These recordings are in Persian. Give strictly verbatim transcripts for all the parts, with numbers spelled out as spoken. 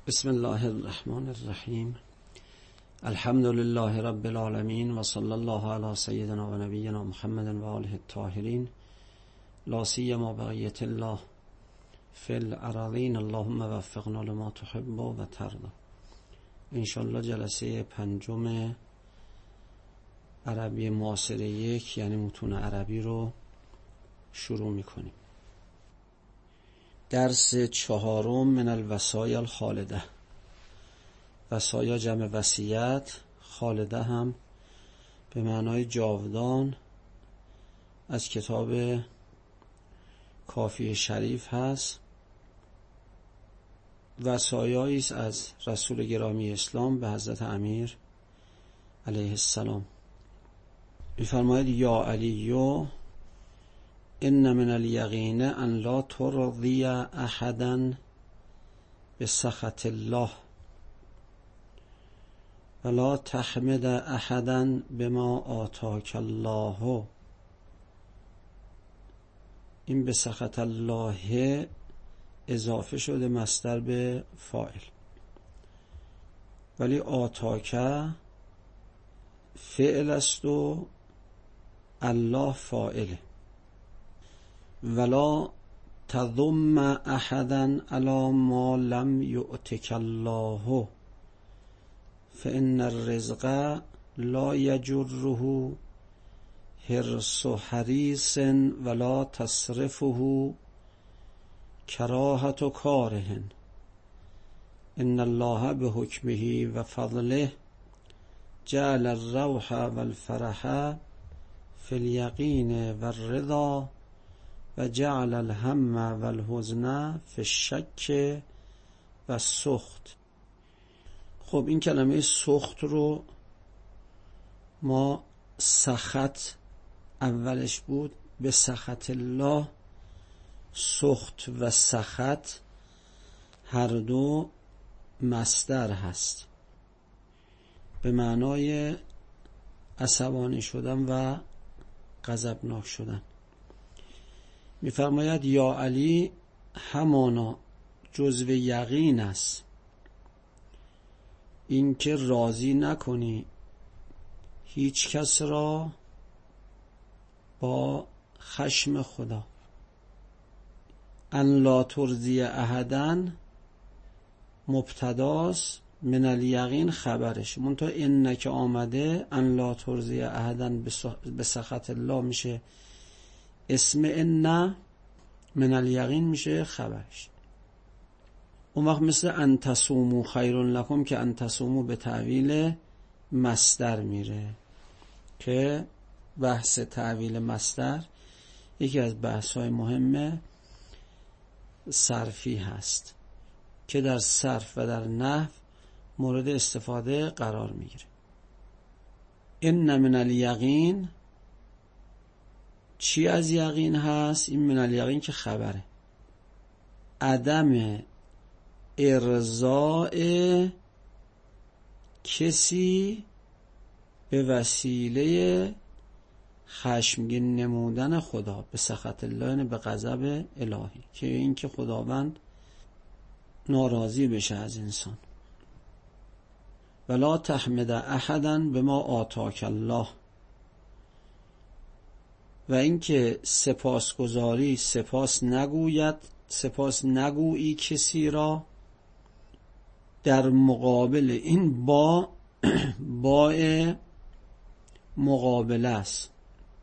بسم الله الرحمن الرحیم. الحمد لله رب العالمین و صلی الله علی سیدنا و نبینا محمد و آله الطاهرین، لا سیما بقیة الله فی الارضین. اللهم وفقنا لما تحب و ترضی. انشالله جلسه پنجم عربی معاصر یک، یعنی متون عربی رو شروع میکنیم. درس چهارم من الوصایا الخالده. وصایا جمع وصیت، خالده هم به معنای جاودان، از کتاب کافی شریف هست. وصایایی است از رسول گرامی اسلام به حضرت امیر علیه السلام. می‌فرماید یا علیو ان من الیقین ان لا ترضی احدا بسخط الله ولا تحمد احدا بما آتاک الله. این به سخط الله اضافه شده مصدر به فاعل، ولی آتاک فعل است و الله فاعله. ولا تضم احدا علی ما لم یؤتک الله فان الرزق لا یجره حرص حریص ولا تصرفه کراهة کاره. ان الله بحکمه و فضله جعل الروح والفرح فی الیقین والرضا و جعل الهم والحزن فی الشک و السخط. خب این کلمه سخط رو ما سخط اولش بود، به سخط الله. سخط و سخط هر دو مصدر هست به معنای عصبانی شدن و غضبناک شدن. می‌فرماید یا علی همانا جزو یقین است این که راضی نکنی هیچ کس را با خشم خدا. ان لا ترضی احدا مبتداست، من الیقین خبرش، منتها ان که آمده ان لا ترضی احدا به سخط الله میشه اسم ان، من الیقین میشه خبرش. اون وقت مثل ان تصوموا خیر لکم که ان تصوموا به تعویل مصدر میره، که بحث تعویل مصدر یکی از بحث‌های مهم صرفی هست که در صرف و در نحو مورد استفاده قرار میگیره. ان من الیقین، چی از یقین هست؟ این من الیقین که خبره، عدم ارضاء کسی به وسیله خشمگین نمودن خدا، به سخط الله، یعنی به غضب الهی، که این که خداوند ناراضی بشه از انسان. ولا تحمد احدا بما آتاک الله، و اینکه سپاسگزاری سپاس نگوید، سپاس نگویی کسی را. در مقابل این با با مقابله است.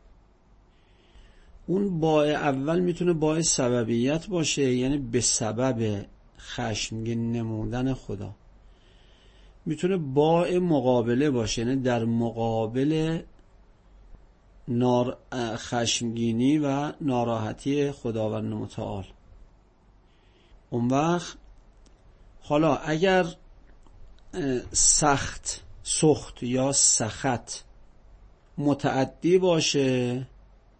اون با اول میتونه با سببیت باشه، یعنی به سبب خشمگین نمودن خدا. میتونه با مقابله باشه، یعنی در مقابل نار خشمگینی و ناراحتی خداوند متعال. اون وقت حالا اگر سخت سخت یا سخط متعدی باشه،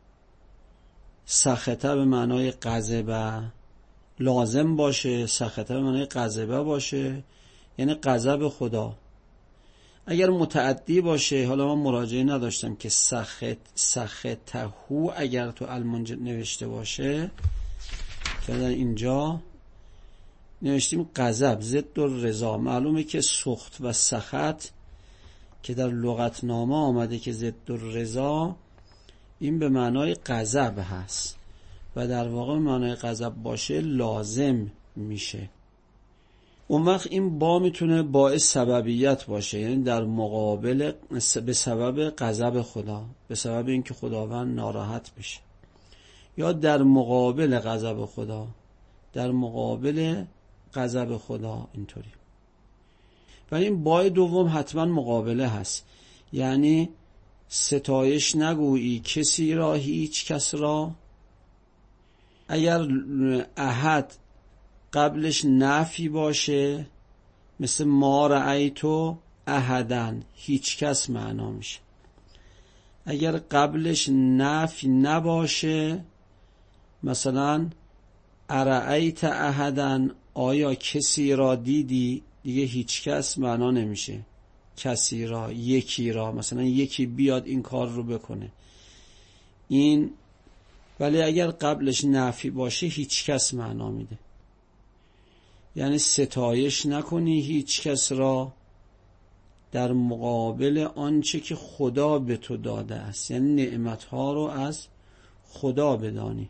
سخطه به معنای غضبه لازم باشه، سخطه به معنای غضبه باشه، یعنی غضب خدا. اگر متعدی باشه، حالا من مراجعه نداشتم که سخط سخطهو اگر تو المنجد نوشته باشه، که در اینجا نوشتیم غضب ضد الرضا. معلومه که سخط و سخط که در لغتنامه آمده که ضد الرضا، این به معنای غضب هست و در واقع به معنای غضب باشه لازم میشه. اون وقت این با میتونه باعث سببیت باشه، یعنی در مقابل به سبب غضب خدا، به سبب اینکه خداوند ناراحت بشه، یا در مقابل غضب خدا، در مقابل غضب خدا اینطوری. ولی این بای دوم حتما مقابله هست، یعنی ستایش نگویی کسی را، هیچ کس را. اگر احد قبلش نفی باشه مثل ما رأیتو احدن، هیچ کس معنا میشه. اگر قبلش نفی نباشه مثلا ارأیت احدن، آیا کسی را دیدی، دیگه هیچ کس معنا نمیشه، کسی را، یکی را، مثلا یکی بیاد این کار رو بکنه این. ولی اگر قبلش نفی باشه هیچ کس معنا میده، یعنی ستایش نکنی هیچ کس را در مقابل آنچه که خدا به تو داده است، یعنی نعمتها رو از خدا بدانی.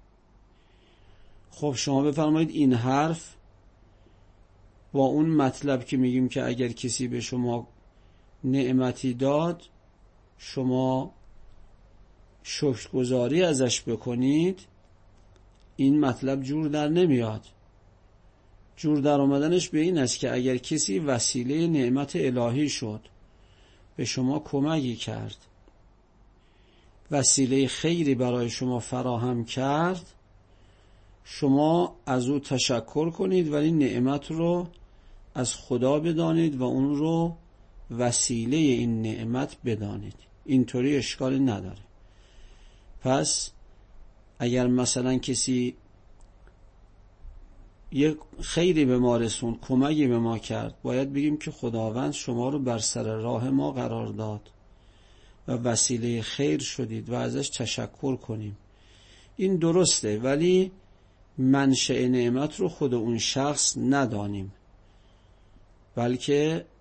خب شما بفرمایید این حرف با اون مطلب که میگیم که اگر کسی به شما نعمتی داد شما شکرگزاری ازش بکنید، این مطلب جور در نمیاد. جور در آمدنش به این است که اگر کسی وسیله نعمت الهی شد، به شما کمکی کرد، وسیله خیری برای شما فراهم کرد، شما از او تشکر کنید ولی نعمت رو از خدا بدانید و اون رو وسیله این نعمت بدانید. اینطوری اشکالی نداره. پس اگر مثلا کسی یک خیری به ما رسوند، کمکی به ما کرد، باید بگیم که خداوند شما رو بر سر راه ما قرار داد و وسیله خیر شدید و ازش تشکر کنیم. این درسته، ولی منشأ نعمت رو خود اون شخص ندانیم، بلکه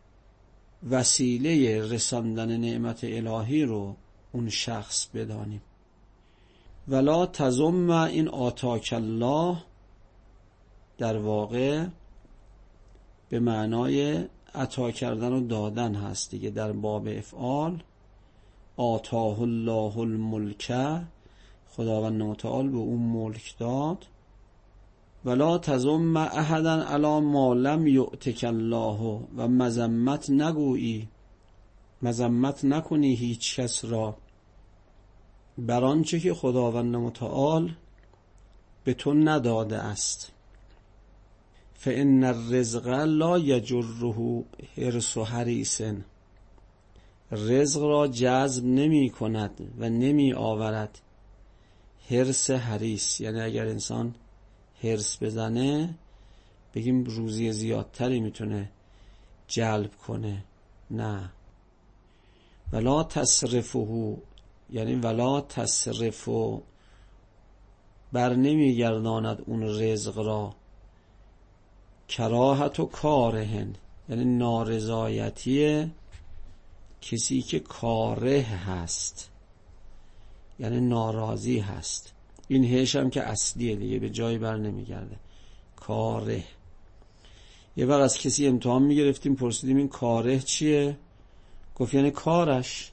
وسیله رساندن نعمت الهی رو اون شخص بدانیم. ولا تزم، این آتاک الله در واقع به معنای عطا کردن و دادن هست دیگه. در باب افعال آتاه الله الملک، خداوند متعال به اون ملک داد. ولا تزم احدا علی ما لم یؤتک الله، و مذمت نگویی، مذمت نکنی هیچ کس را بر آنچه که خداوند متعال به تو نداده است. فإن الرزق لا یجره حرص حریص، رزق را جذب نمی کند و نمی آورد حرص حریص. یعنی اگر انسان حرص بزنه بگیم روزی زیادتری میتونه جلب کنه، نه. ولا تصرفه، یعنی ولا تصرفه، بر نمیگرداند اون رزق را. کراهت و کارهن، یعنی نارضایتی کسی که کاره هست، یعنی ناراضی هست. این هش هم که اصلیه دیگه، به جایی بر نمیگرده. کاره. یه وقت از کسی امتحان میگرفتیم، پرسیدیم این کاره چیه؟ گفت یعنی کارش.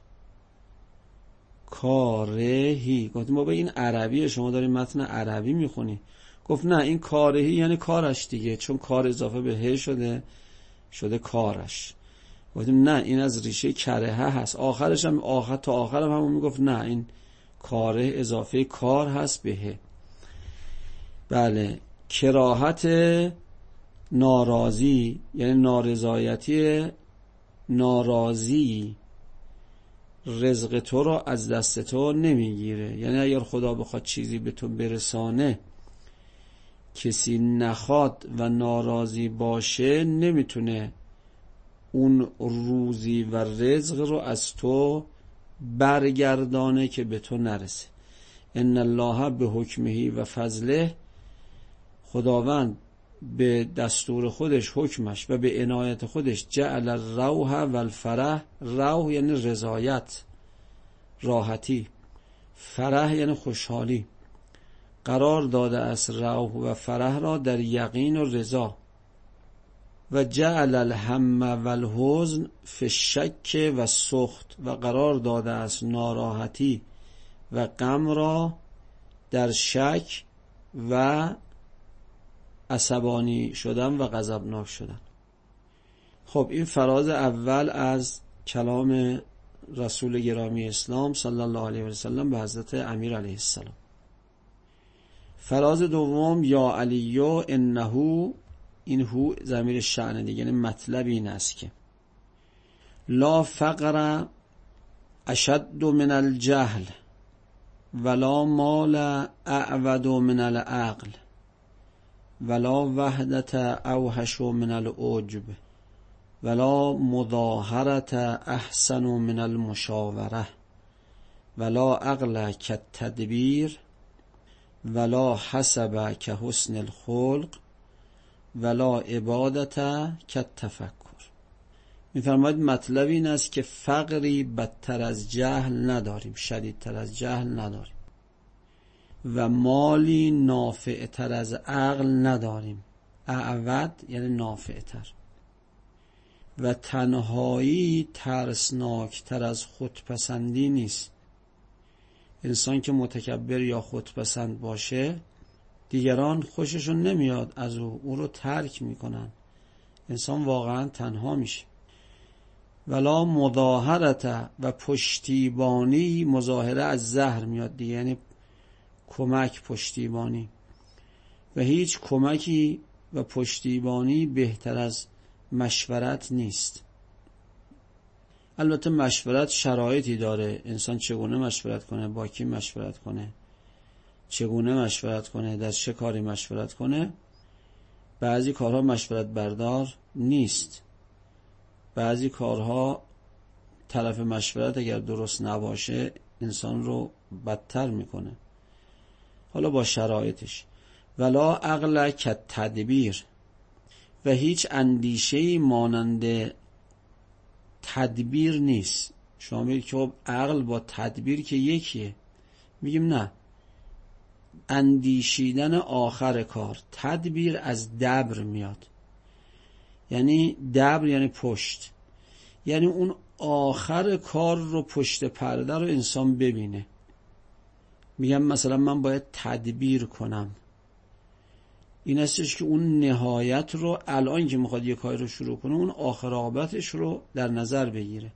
کارهی. گفتیم بابا این عربیه، شما دارین متن عربی میخونی. گفت نه، این کارهی یعنی کارش دیگه، چون کار اضافه به ه شده شده کارش. گفتیم نه، این از ریشه کرهه هست. آخرش هم آخر تا آخرم هم, هم میگفت نه، این کاره اضافه کار هست به ه. بله. کراهت ناراضی یعنی نارضایتی ناراضی رزق تو را از دست تو نمیگیره. یعنی اگر خدا بخواد چیزی به تو برسانه، کسی نخواد و ناراضی باشه، نمیتونه اون روزی و رزق رو از تو برگردانه که به تو نرسه. ان الله به حکمه و فضله، خداوند به دستور خودش، حکمش و به عنایت خودش جعل الروح و الفرح، روح یعنی رضایت، راحتی، فرح یعنی خوشحالی، قرار داده است روح و فرح را در یقین و رضا. و جعل الهم و الحزن فی الشک و السخط، و قرار داده است ناراحتی و غم را در شک و عصبانی شدن و غضبناک شدن. خب این فراز اول از کلام رسول گرامی اسلام صلی الله علیه و سلم به حضرت امیر علیه السلام. فراز دوم یا علیو انه، این هو ضمیر شأن دیگه، یعنی مطلب این است که لا فقر اشد من الجهل ولا مال اعود من العقل ولا وحدت اوحش من العجب ولا مظاهرت احسن من المشاوره ولا عقل کالتدبیر ولا حسب کحسن الخلق ولا عبادت کالتفکر. می‌فرماید مطلب این است که فقری بدتر از جهل نداریم، شدیدتر از جهل نداریم، و مالی نافعتر از عقل نداریم، اعود یعنی نافعتر، و تنهایی ترسناکتر از خودپسندی نیست. انسان که متکبر یا خودپسند باشه، دیگران خوششون نمیاد از او، او رو ترک میکنن، انسان واقعا تنها میشه. ولا مظاهرت، و پشتیبانی، مظاهره از زهر میاد دیگه، یعنی کمک، پشتیبانی، و هیچ کمکی و پشتیبانی بهتر از مشورت نیست. البته مشورت شرایطی داره، انسان چگونه مشورت کنه، با کی مشورت کنه، چگونه مشورت کنه، در چه کاری مشورت کنه. بعضی کارها مشورت بردار نیست، بعضی کارها طرف مشورت اگر درست نباشه انسان رو بدتر میکنه، حالا با شرایطش. ولا عقل کالتدبیر، و هیچ اندیشه‌ای مانند تدبیر نیست. شما میگید که عقل با تدبیر که یکیه، میگیم نه، اندیشیدن آخر کار. تدبیر از دبر میاد، یعنی دبر یعنی پشت، یعنی اون آخر کار رو، پشت پرده رو انسان ببینه. میگم مثلا من باید تدبیر کنم، این استش که اون نهایت رو الان که میخواد یه کاری رو شروع کنه، اون آخر عاقبتش رو در نظر بگیره.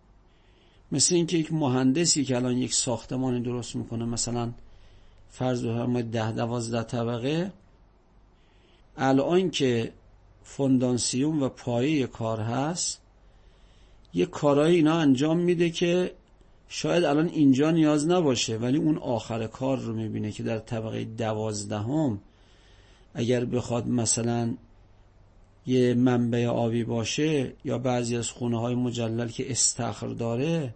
مثل این که یک مهندسی که الان یک ساختمانی درست میکنه، مثلا فرض بفرمایید ده دوازده طبقه، الان که فونداسیون و پایه کار هست، یه کارهای اینا انجام میده که شاید الان اینجا نیاز نباشه، ولی اون آخر کار رو میبینه که در طبقه دوازدهم اگر بخواد مثلا یه منبع آبی باشه، یا بعضی از خونه های مجلل که استخر داره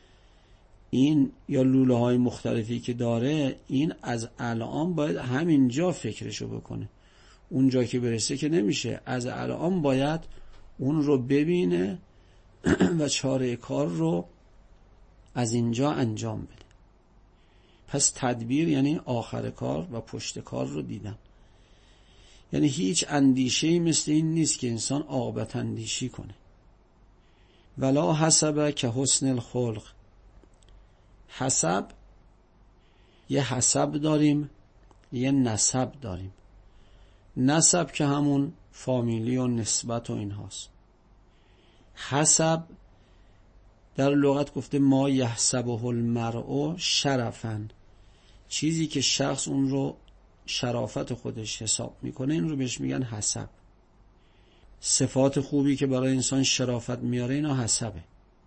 این، یا لوله های مختلفی که داره، این از الان باید همینجا فکرشو بکنه، اونجا که برسه که نمیشه، از الان باید اون رو ببینه و چاره کار رو از اینجا انجام بده. پس تدبیر یعنی آخر کار و پشت کار رو دیدن، یعنی هیچ اندیشه‌ای مثل این نیست که انسان عاقبت اندیشی کنه. ولا حسب که حسن الخلق، حسب، یه حسب داریم، یه نسب داریم. نسب که همون فامیلی و نسبت و این هاست. حسب در لغت گفته ما یحسبه المرء شرفن، چیزی که شخص اون رو شرافت خودش حساب میکنه، این رو بهش میگن حسب. صفات خوبی که برای انسان شرافت میاره اینا حسبه.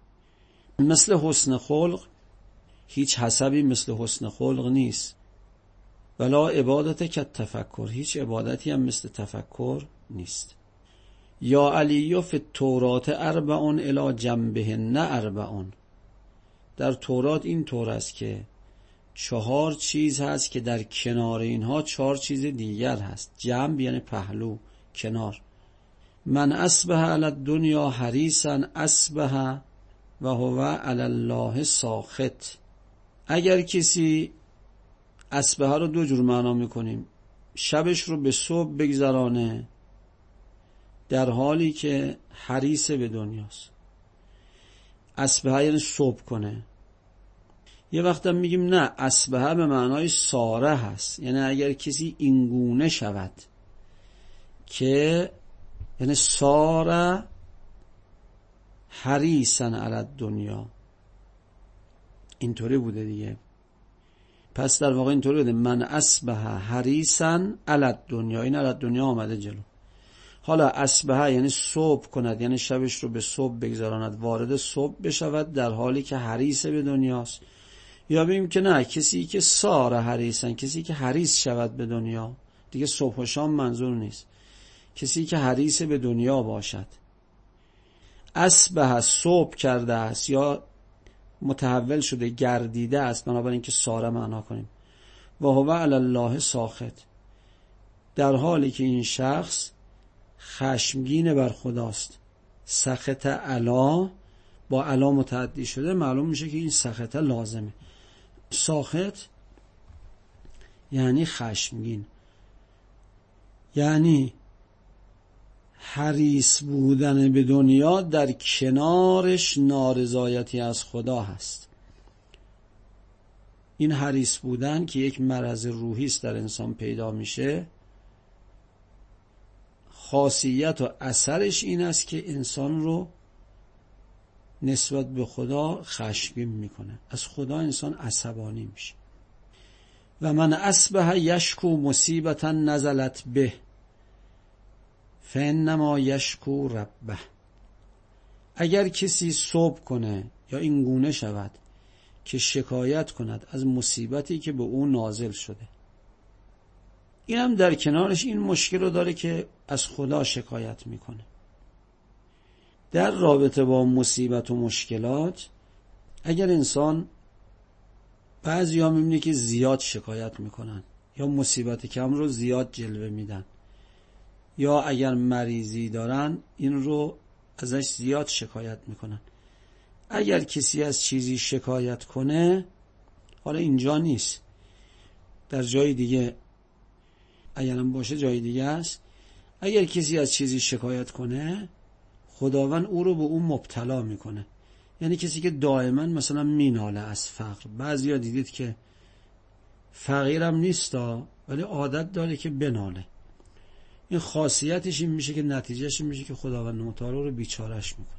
مثل حسن خلق، هیچ حسبی مثل حسن خلق نیست. ولا عبادت کالتفکر، هیچ عبادتی هم مثل تفکر نیست. یا علی فی التورات اربعون الی جنبهن اربعون، در تورات این طور است که چهار چیز هست که در کنار اینها چهار چیز دیگر هست. جنب یعنی پهلو، کنار. من اصبح علی الدنیا حریصا اصبح و هو علی الله ساخط. اگر کسی اصبح رو دو جور معنا میکنیم، شبش رو به صبح بگذرانه در حالی که حریص به دنیاست. اصبح یعنی صبح کنه. یه وقتا میگیم نه، اصبح به معنای ساره هست، یعنی اگر کسی اینگونه شود که یعنی ساره حریصا علی الدنیا، اینطوری بوده دیگه. پس در واقع اینطوری بوده من اصبح حریصا علی الدنیا، این علی الدنیا آمده جلو. حالا اصبح یعنی صبح کند، یعنی شبش رو به صبح بگذراند، وارد صبح بشود در حالی که حریص به دنیاست. یا بگیم که نه، کسی که ساره حریصن، کسی که حریص شود به دنیا، دیگه صبح و شام منظور نیست، کسی که حریص به دنیا باشد. اصبح صبح کرده است یا متحول شده گردیده است، بنابراین که ساره معنا کنیم. و هو علی الله ساخط، در حالی که این شخص خشمگین بر خداست. سخط علا با علا متعدی شده، معلوم میشه که این سخط لازمه. ساخط یعنی خشمگین، یعنی حریص بودن به دنیا در کنارش نارضایتی از خدا هست. این حریص بودن که یک مرض روحی است در انسان پیدا میشه، خاصیت و اثرش این است که انسان رو نسبت به خدا خشمگین میکنه، از خدا انسان عصبانی میشه. و من اصبح یشکو مصیبتا نزلت به فانما یشکو ربه. اگر کسی صبح کنه یا این گونه شود که شکایت کند از مصیبتی که به او نازل شده، این هم در کنارش این مشکل رو داره که از خدا شکایت میکنه. در رابطه با مصیبت و مشکلات، اگر انسان، بعضی ها میبینی که زیاد شکایت میکنن یا مصیبت کم رو زیاد جلوه میدن، یا اگر مریضی دارن این رو ازش زیاد شکایت میکنن. اگر کسی از چیزی شکایت کنه، حالا اینجا نیست، در جای دیگه اگرم باشه جای دیگه است، اگر کسی از چیزی شکایت کنه خداوند او رو به اون مبتلا میکنه. یعنی کسی که دائما مثلا میناله از فقر، بعضیا دیدید که فقیرم نیستا ولی عادت داره که بناله، این خاصیتش این میشه که نتیجهش این میشه که خداوند متعال رو بیچارش میکنه.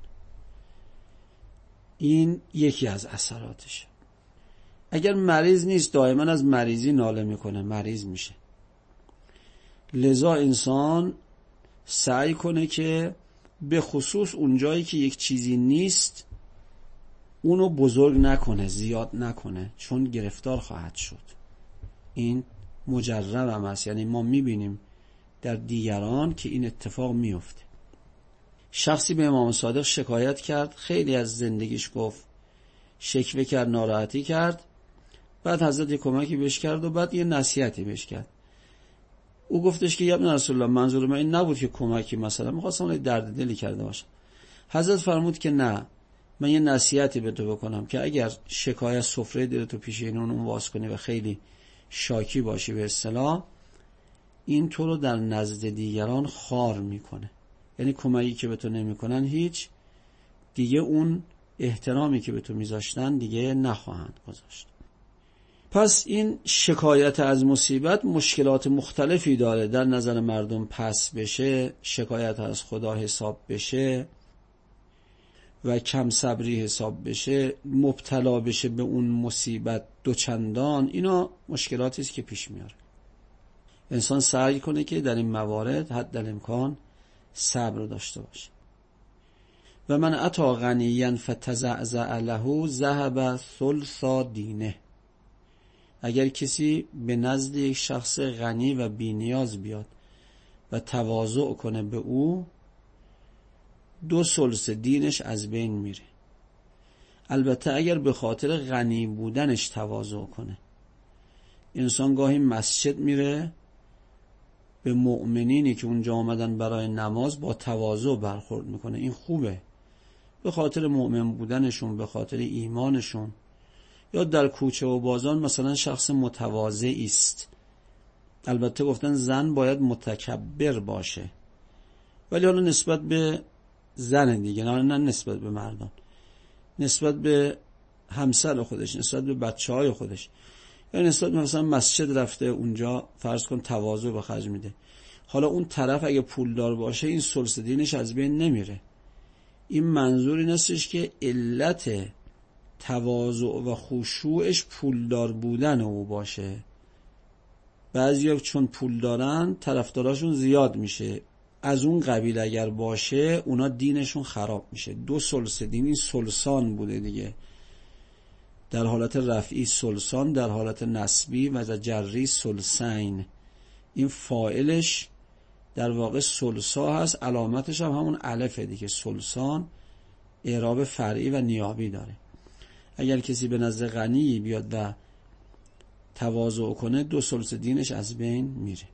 این یکی از اثراتشه. اگر مریض نیست دائما از مریضی ناله میکنه، مریض میشه. لذا انسان سعی کنه که به خصوص اونجایی که یک چیزی نیست اونو بزرگ نکنه، زیاد نکنه، چون گرفتار خواهد شد. این مجرب هم هست، یعنی ما میبینیم در دیگران که این اتفاق میفته. شخصی به امام صادق شکایت کرد، خیلی از زندگیش گفت، شکوه کرد، ناراحتی کرد، بعد حضرت کمکی بهش کرد و بعد یه نصیحتی بهش کرد. او گفتش که یا ابن رسول الله، منظور من این نبود که کمکی، مثلا می‌خواستم درد دلی کرده باشم. حضرت فرمود که نه، من یه نصیحتی به تو بکنم که اگر شکایت سفره دلتو پیش این اون واس کنی و خیلی شاکی باشی به اصطلاح، این تو رو در نزد دیگران خار میکنه. یعنی کمکی که به تو نمیکنن هیچ دیگه اون احترامی که به تو میذاشتن دیگه نخواهند گذاشت. پس این شکایت از مصیبت مشکلات مختلفی داره، در نظر مردم پس بشه، شکایت از خدا حساب بشه و کم صبری حساب بشه، مبتلا بشه به اون مصیبت دوچندان، اینا مشکلاتی است که پیش میاره. انسان سعی کنه که در این موارد حد الامکان صبر داشته باشه. و من اتی غنیا فتزعزع له ذهب ثلث دینه. اگر کسی به نزد یک شخص غنی و بی‌نیاز بیاد و تواضع کنه به او، دو ثلث دینش از بین میره. البته اگر به خاطر غنی بودنش تواضع کنه. انسان گاهی مسجد میره به مؤمنینی که اونجا آمدن برای نماز با تواضع برخورد میکنه. این خوبه، به خاطر مؤمن بودنشون، به خاطر ایمانشون. یا در کوچه و بازار مثلا شخص متواضعی است، البته گفتن زن باید متکبر باشه، ولی حالا نسبت به زن دیگه، نه نه نسبت به مردان، نسبت به همسر خودش، نسبت به بچه های خودش، یا نسبت به مثلا مسجد رفته اونجا فرض کن تواضع به خرج میده. حالا اون طرف اگه پولدار باشه این ثلث دینش از بین نمیره. این منظور این استش که علت تواضع و خشوعش پولدار بودن او باشه. بعضیا چون پول دارن طرفداراشون زیاد میشه، از اون قبیل اگر باشه اونا دینشون خراب میشه. دو ثلث دین، این ثلثان بوده دیگه، در حالت رفعی ثلثان، در حالت نسبی و جری ثلثین. این فاعلش در واقع ثلثا هست، علامتش هم همون الفه دیگه. ثلثان اعراب فرعی و نیابی داره. اگر کسی به نزد غنی بیاد و تواضع کنه دو ثلث دینش از بین میره.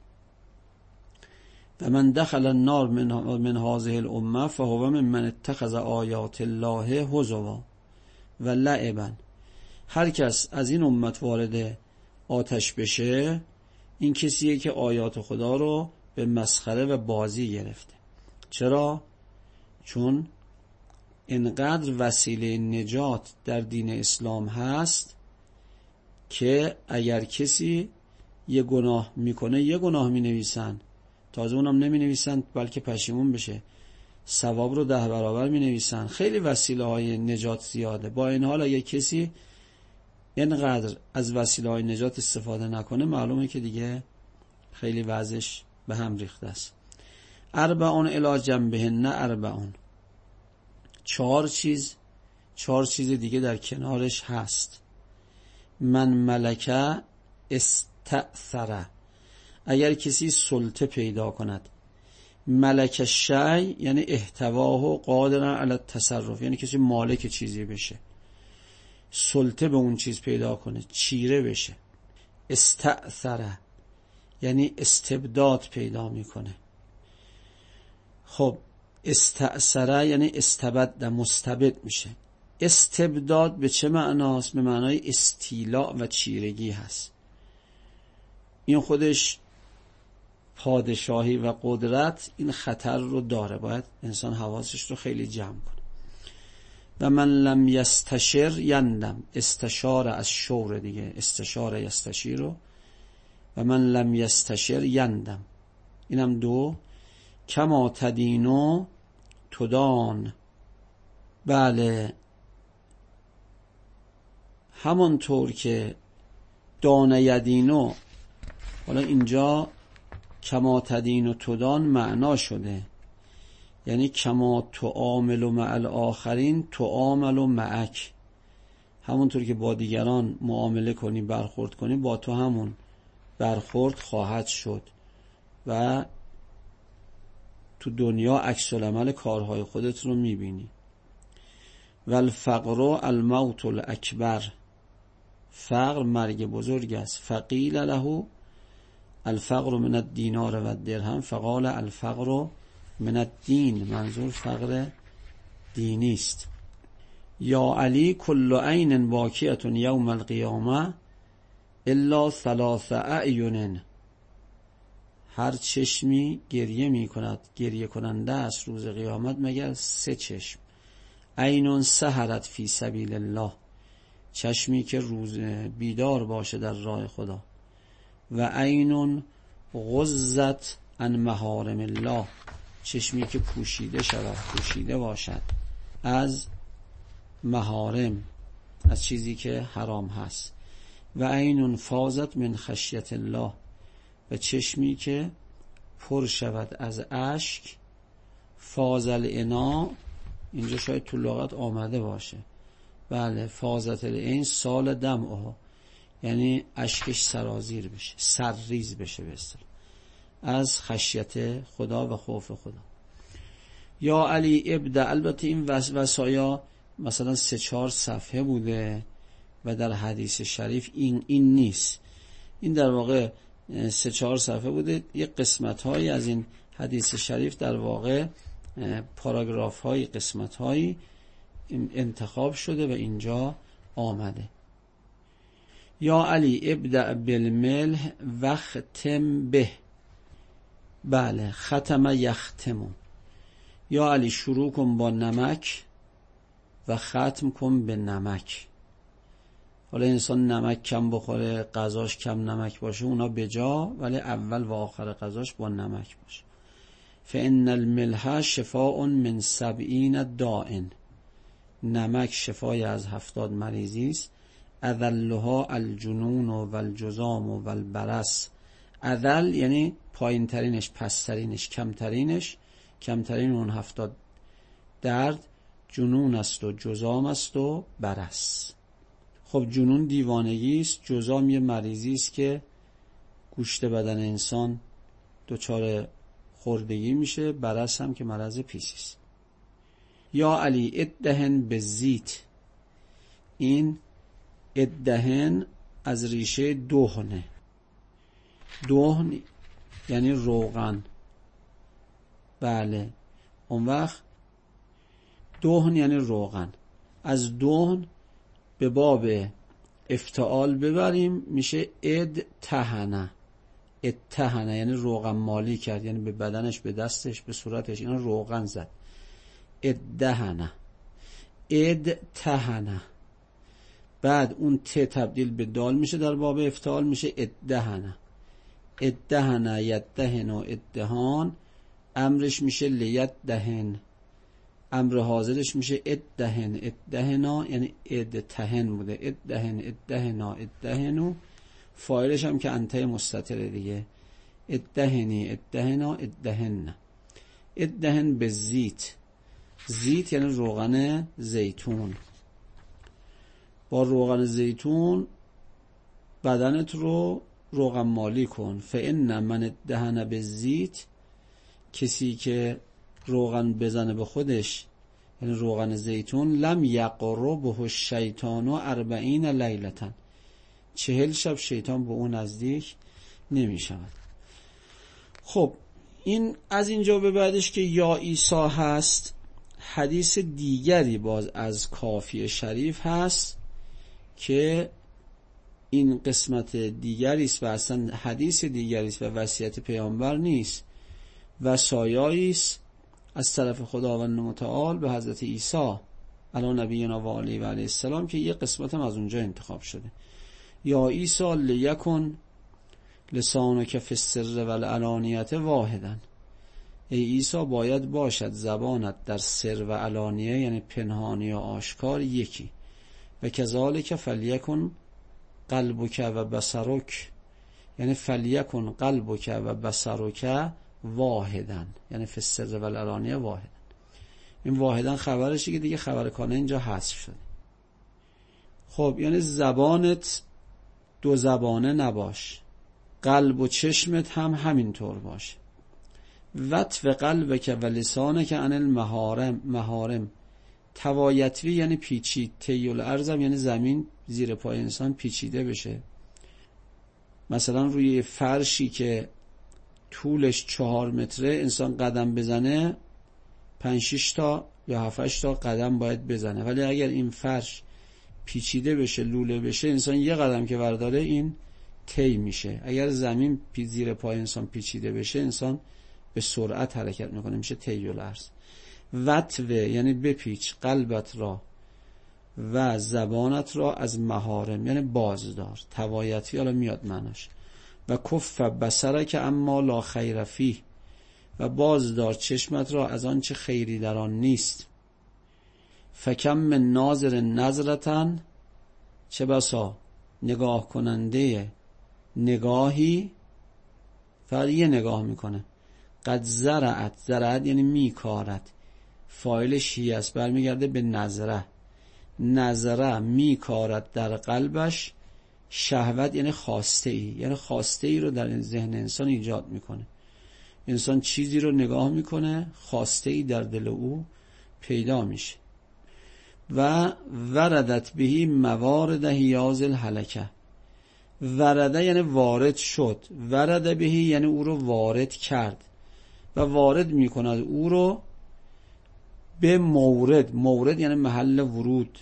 و من دخل النار من من هذه الامه فهو ممن اتخذ آیات الله هزوا و لعبا. هر کس از این امت وارد آتش بشه این کسیه که آیات خدا رو به مسخره و بازی گرفته. چرا؟ چون اینقدر وسیله نجات در دین اسلام هست که اگر کسی یه گناه میکنه یه گناه مینویسن، تازه اونم نمی نویسن بلکه پشیمون بشه، ثواب رو ده برابر می نویسن. خیلی وسیله های نجات زیاده. با این حال اگه کسی اینقدر از وسیله های نجات استفاده نکنه معلومه که دیگه خیلی وضعش به هم ریخته است. اربعون الی جنبهن اربعون، چهار چیز چهار چیز دیگه در کنارش هست. من ملکه استأثره، اگر کسی سلطه پیدا کند. ملک شی یعنی احتواه و قادرن علی التصرف، یعنی کسی مالک چیزی بشه، سلطه به اون چیز پیدا کنه، چیره بشه. استأثره یعنی استبداد پیدا میکنه. خب استأثره یعنی استبد، مستبد میشه. استبداد به چه معناست؟ به معنای استیلاء و چیرگی هست. این خودش پادشاهی و قدرت این خطر رو داره، باید انسان حواسش رو خیلی جمع کنه. و من لم یستشر یندم، استشار از شور دیگه، استشار یستشیر رو. و من لم یستشر یندم، اینم دو. کما تدینو تدان، بله همانطور که دانه یدینو، حالا اینجا کما تدینو تدان معنا شده، یعنی کما تعامل مع الاخرین تعامل معک، همونطور که با دیگران معامله کنی برخورد کنی با تو همون برخورد خواهد شد و تو دنیا عکس العمل کارهای خودت رو میبینی. و الفقر الموت الاکبر، فقر مرگ بزرگ است. فقیل له الفقر من الدینار و الدرهم فقال الفقر من الدین، منظور فقر دینی است. یا علی کل عین باکیة یوم القیامه الا ثلاث اعین، هر چشمی گریه می کند، گریه کننده است روز قیامت مگر سه چشم. عین سهرت فی سبیل الله، چشمی که روز بیدار باشه در راه خدا. و عین غضت عن محارم الله، چشمی که پوشیده شود، پوشیده باشد از محارم، از چیزی که حرام هست. و عین فاضت من خشیت الله، و چشمی که پر شود از اشک. فاضل انا، اینجا شاید تو لغت آمده باشه، بله فاضت العین سال دمعها، یعنی اشکش سرازیر بشه، سرریز بشه به اصطلاح از خشیت خدا و خوف خدا. یا علی ابدا، البته این وصایا مثلا سه چهار صفحه بوده و در حدیث شریف این این نیست. این در واقع سه چهار صفحه بوده. یه قسمت هایی از این حدیث شریف در واقع پاراگراف های قسمت هایی انتخاب شده و اینجا آمده. یا علی ابدأ بالملح وختم به. بله، ختم یختمو. یا علی شروع کن با نمک و ختم کن به نمک. حالا انسان نمک کم بخوره، غذاش کم نمک باشه، اونا بجا، ولی اول و آخر غذاش با نمک باشه. فإن الملح شفاء من سبعین داء. نمک شفای از هفتاد مریضی است. اذلها الجنون و الجذام و البرص. اذل یعنی پایین ترینش، پس ترینش، کم ترینش، کم ترین اون هفتاد درد جنون است و جذام است و برص. خب جنون دیوانگی است، جذام یه مریضی است که گوشت بدن انسان دچار خوردگی میشه، برص هم که مرض پیسی است. یا علی ادهن به زیت. این ادهن از ریشه دهنه. دهن یعنی روغن. بله، اون وقت دهن یعنی روغن. از دهن به باب افتعال ببریم میشه اد تهنه. اد تهنه یعنی روغن مالی کرد، یعنی به بدنش، به دستش، به صورتش اینا روغن زد. اد دهنه، اد تهنه. بعد اون ت تبدیل به دال میشه در باب افتعال، میشه ادهنه. ادهنه یدهن و ادهان. امرش میشه لیدهن، امر حاضرش میشه ادهن. ادهنا یعنی ادتهن بوده. ادهن ادهنا ادهنو. فاعلش هم که انته مستتره دیگه. ادهنی ادهنا ادهن. ادهن به زیت. زیت یعنی روغن زیتون. با روغن زیتون بدنت رو روغن مالی کن. فإن من ادهن به زیت، کسی که روغن بزنه به خودش، یعنی روغن زیتون، لم یقربه الشیطان اربعین لیلة. چهل شب شیطان به اون نزدیک نمی شود. خب این از اینجا به بعدش که یا عیسی هست، حدیث دیگری باز از کافی شریف هست که این قسمت دیگری است و اصلا حدیث دیگری است و وصیت پیامبر نیست، وصایایی است از طرف خداوند متعال به حضرت عیسی علی نبینا و علیه و علیه السلام که یه قسمت هم از اونجا انتخاب شده. یا عیسی لیکن لسانک فی السر والعلانیت واحدا. ای عیسی باید باشد زبانت در سر و علانیه، یعنی پنهانی و آشکار، یکی. و کذالک فلیکن قلبک و بصرک، یعنی فلیکن قلبک و بصرک واحدا، یعنی فی السر والعلانیه واحدا. این واحدا خبرشه که دیگه خبر کانه اینجا حذف شده. خب یعنی زبانت دو زبانه نباش، قلب و چشمت هم همینطور باشه. وطف قلبک و لسانک عن المحارم. محارم توایتوی یعنی پیچید. تیل ارزم یعنی زمین زیر پای انسان پیچیده بشه. مثلا روی فرشی که طولش چهار متره انسان قدم بزنه، پنج شش تا یا هفت تا قدم باید بزنه، ولی اگر این فرش پیچیده بشه، لوله بشه، انسان یه قدم که برداره این طی میشه. اگر زمین زیر پای انسان پیچیده بشه، انسان به سرعت حرکت میکنه، میشه طی الارض. وطوه یعنی بپیچ قلبت را و زبانت را از محارم، یعنی بازدار. توایتی حالا میاد معناش. و کف بصرک اما لا خیر فیه، و بازدار چشمت را از آن چه خیری در آن نیست. فکم من ناظر نظرتن، چه بسا نگاه کننده نگاهی، فقط یه نگاه میکنه. قد زرعت، زرعت یعنی میکارد، فاعلش هی است، برمیگرده به نظره. نظره میکارد در قلبش، شهوت یعنی خواسته ای، یعنی خواسته ای رو در ذهن انسان ایجاد میکنه. انسان چیزی رو نگاه میکنه، خواسته ای در دل او پیدا میشه. و وردت بهی موارد حیاز الهلکه، ورده یعنی وارد شد، ورده بهی یعنی او رو وارد کرد و وارد میکند او رو به مورد. مورد یعنی محل ورود.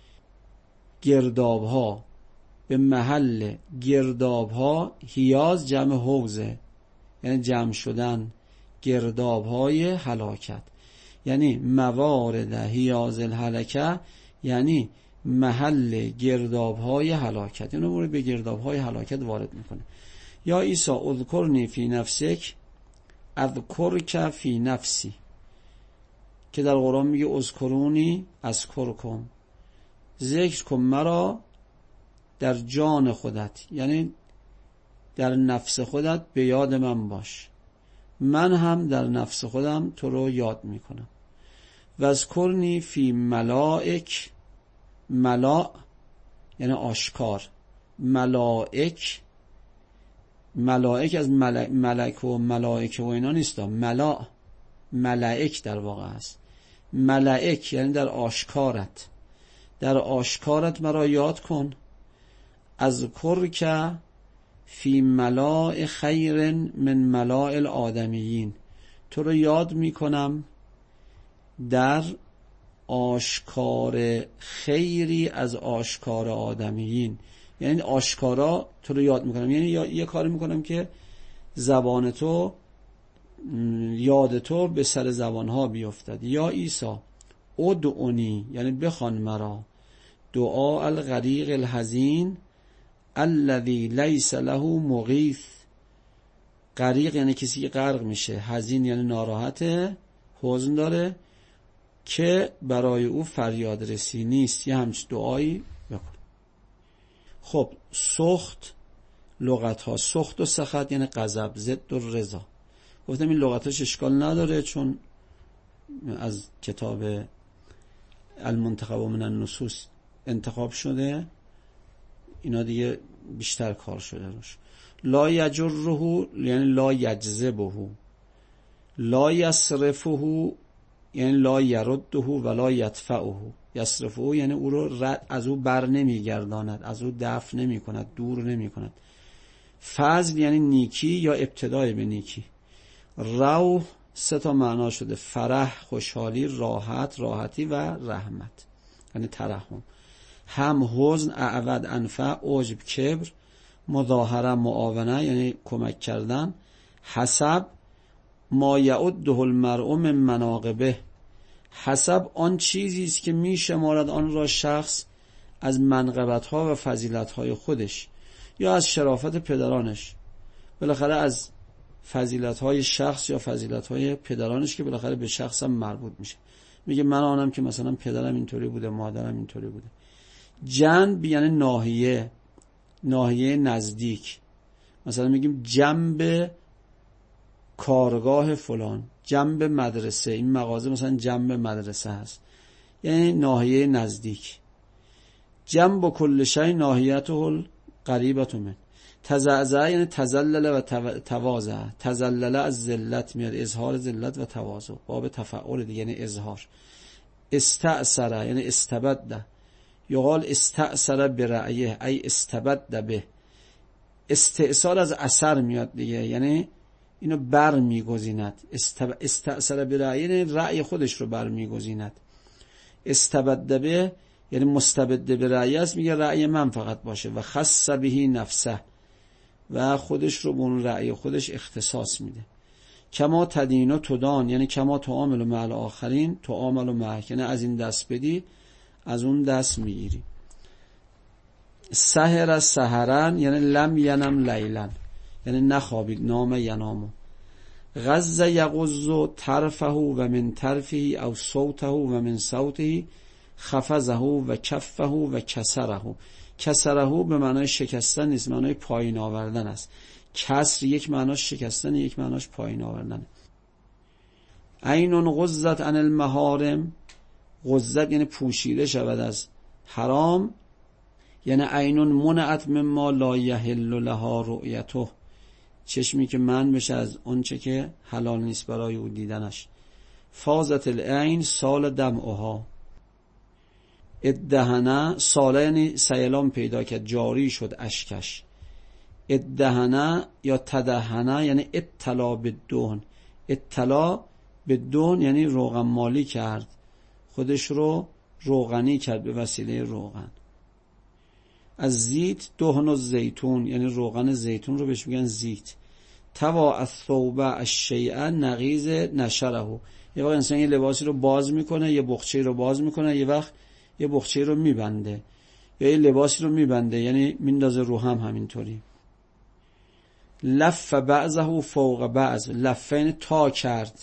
گرداب ها، به محل گرداب ها. هیاز جمع حوزه یعنی جمع شدن. گرداب های هلاکت یعنی موارد هیاز الهلکه یعنی محل گرداب های هلاکت، یعنی مورد به گرداب های هلاکت وارد میکنه. یا عیسی اذکرنی فی نفسک اذکرک فی نفسی، که در قرآن میگه اذکرونی اذکرکم، ذکر کن مرا در جان خودت، یعنی در نفس خودت به یاد من باش، من هم در نفس خودم تو رو یاد میکنم. واذکرنی فی ملائک، ملاء یعنی آشکار، ملائک، ملائک از ملک, ملک و ملائک و اینا نیست، ملاء ملائک در واقع است. ملائک یعنی در آشکارت، در آشکارت مرا یاد کن. اذکرک فی ملاء خیر من ملاء الآدمیین، تو رو یاد میکنم در آشکار خیری از آشکار آدمیین، یعنی آشکارا تو رو یاد میکنم، یعنی یه کاری میکنم که زبان تو، یاد تو به سر زبانها بیفتد. یا عیسی ادعونی یعنی بخوان مرا، دعا الغریق الحزین الذی لیس له مغیث. غریق یعنی کسی که غرق میشه، حزین یعنی ناراحته، حزن داره که برای او فریاد رسی نیست، یه همچین دعایی بکن. خب سخط لغت ها، سخط و سخط یعنی غضب، ضد و رضا. گفتم این لغتاش اشکال نداره چون از کتاب المنتخب من النصوص انتخاب شده، اینا دیگه بیشتر کار شده روش. لا یجره یعنی لا یجذبه، لا یصرفه یعنی لا یرده و لا یدفعه. یصرفه یعنی او رو رد از او بر نمیگرداند، از او دفع نمی کند، دور نمی کند. فضل یعنی نیکی یا ابتدای به نیکی. روح سه تا معنا شده، فرح خوشحالی، راحت راحتی و رحمت یعنی ترحم. هم حزن اعود انفع عجب کبر، مظاهره معاونه یعنی کمک کردن. حسب ما یعده المرء من مناقبه، حسب آن چیزی است که می شمارد آن را شخص از منقبت ها و فضیلت های خودش یا از شرافت پدرانش، بالاخره از فضیلت های شخص یا فضیلت های پدرانش که بالاخره به شخص هم مربوط میشه. میگه من آنم که مثلا پدرم اینطوری بوده، مادرم اینطوری بوده. جنب یعنی ناحیه، ناحیه نزدیک. مثلا میگیم جنب کارگاه فلان، جنب مدرسه، این مغازه مثلا جنب مدرسه هست، یعنی ناحیه نزدیک. جنب کل شی ناحیته القریبه من. تزعزع یعنی تزلل و تواضع، تزلل از ذلت میاد، اظهار ذلت و تواضع، باب تفعول دیگه یعنی اظهار. استأثر یعنی استبد، یقال استأثر برأیه ای استبد به. استئثار از اثر میاد دیگه، یعنی اینو بر میگزیند. استأثر برأیه یعنی رأی خودش رو بر میگزیند. استبد به یعنی مستبد برأیه است، میگه رأی من فقط باشه. و خص به نفسه و خودش رو به اون رأی خودش اختصاص میده. کما تدین و تدان یعنی کما تعامل مع الاخرین تعامل مع، یعنی از این دست بدی از اون دست میگیری. سحر سحرن یعنی لم ینم لیلن یعنی نخوابید، نام ینامو. غز یغز طرفه و من طرفه او صوته و من صوته، خفزه و کفه و کسره. کسره به معنای شکستن نیست، معنای پایین آوردن است. کسر یک معناش شکستن، یک معناش پایین آوردن. عین غزت عن المحارم، غزت یعنی پوشیده شود از حرام، یعنی عین منعت مما لا یحل لها رؤیته، چشمی که من بشه از اون چه که حلال نیست برای او دیدنش. فازت العین سال دمعها. ادهنه ساله یعنی سیلان پیدا کرد، جاری شد اشکش، ادهنه یا تدهنه یعنی اطلاع به دهن. اطلاع به دهن یعنی روغن مالی کرد، خودش رو روغنی کرد به وسیله روغن. از زیت دهن الزیتون یعنی روغن زیتون رو بهش میگن زیت. توا الثوب الشیء نقیض نشره، یه وقت انسان یه لباسی رو باز میکنه، یه بخچه رو باز میکنه، یه وقت یه بخچه رو میبنده، یا یه لباسی رو میبنده یعنی میندازه رو هم. همینطوری لف بعضه فوق بعض، لفین تا کرد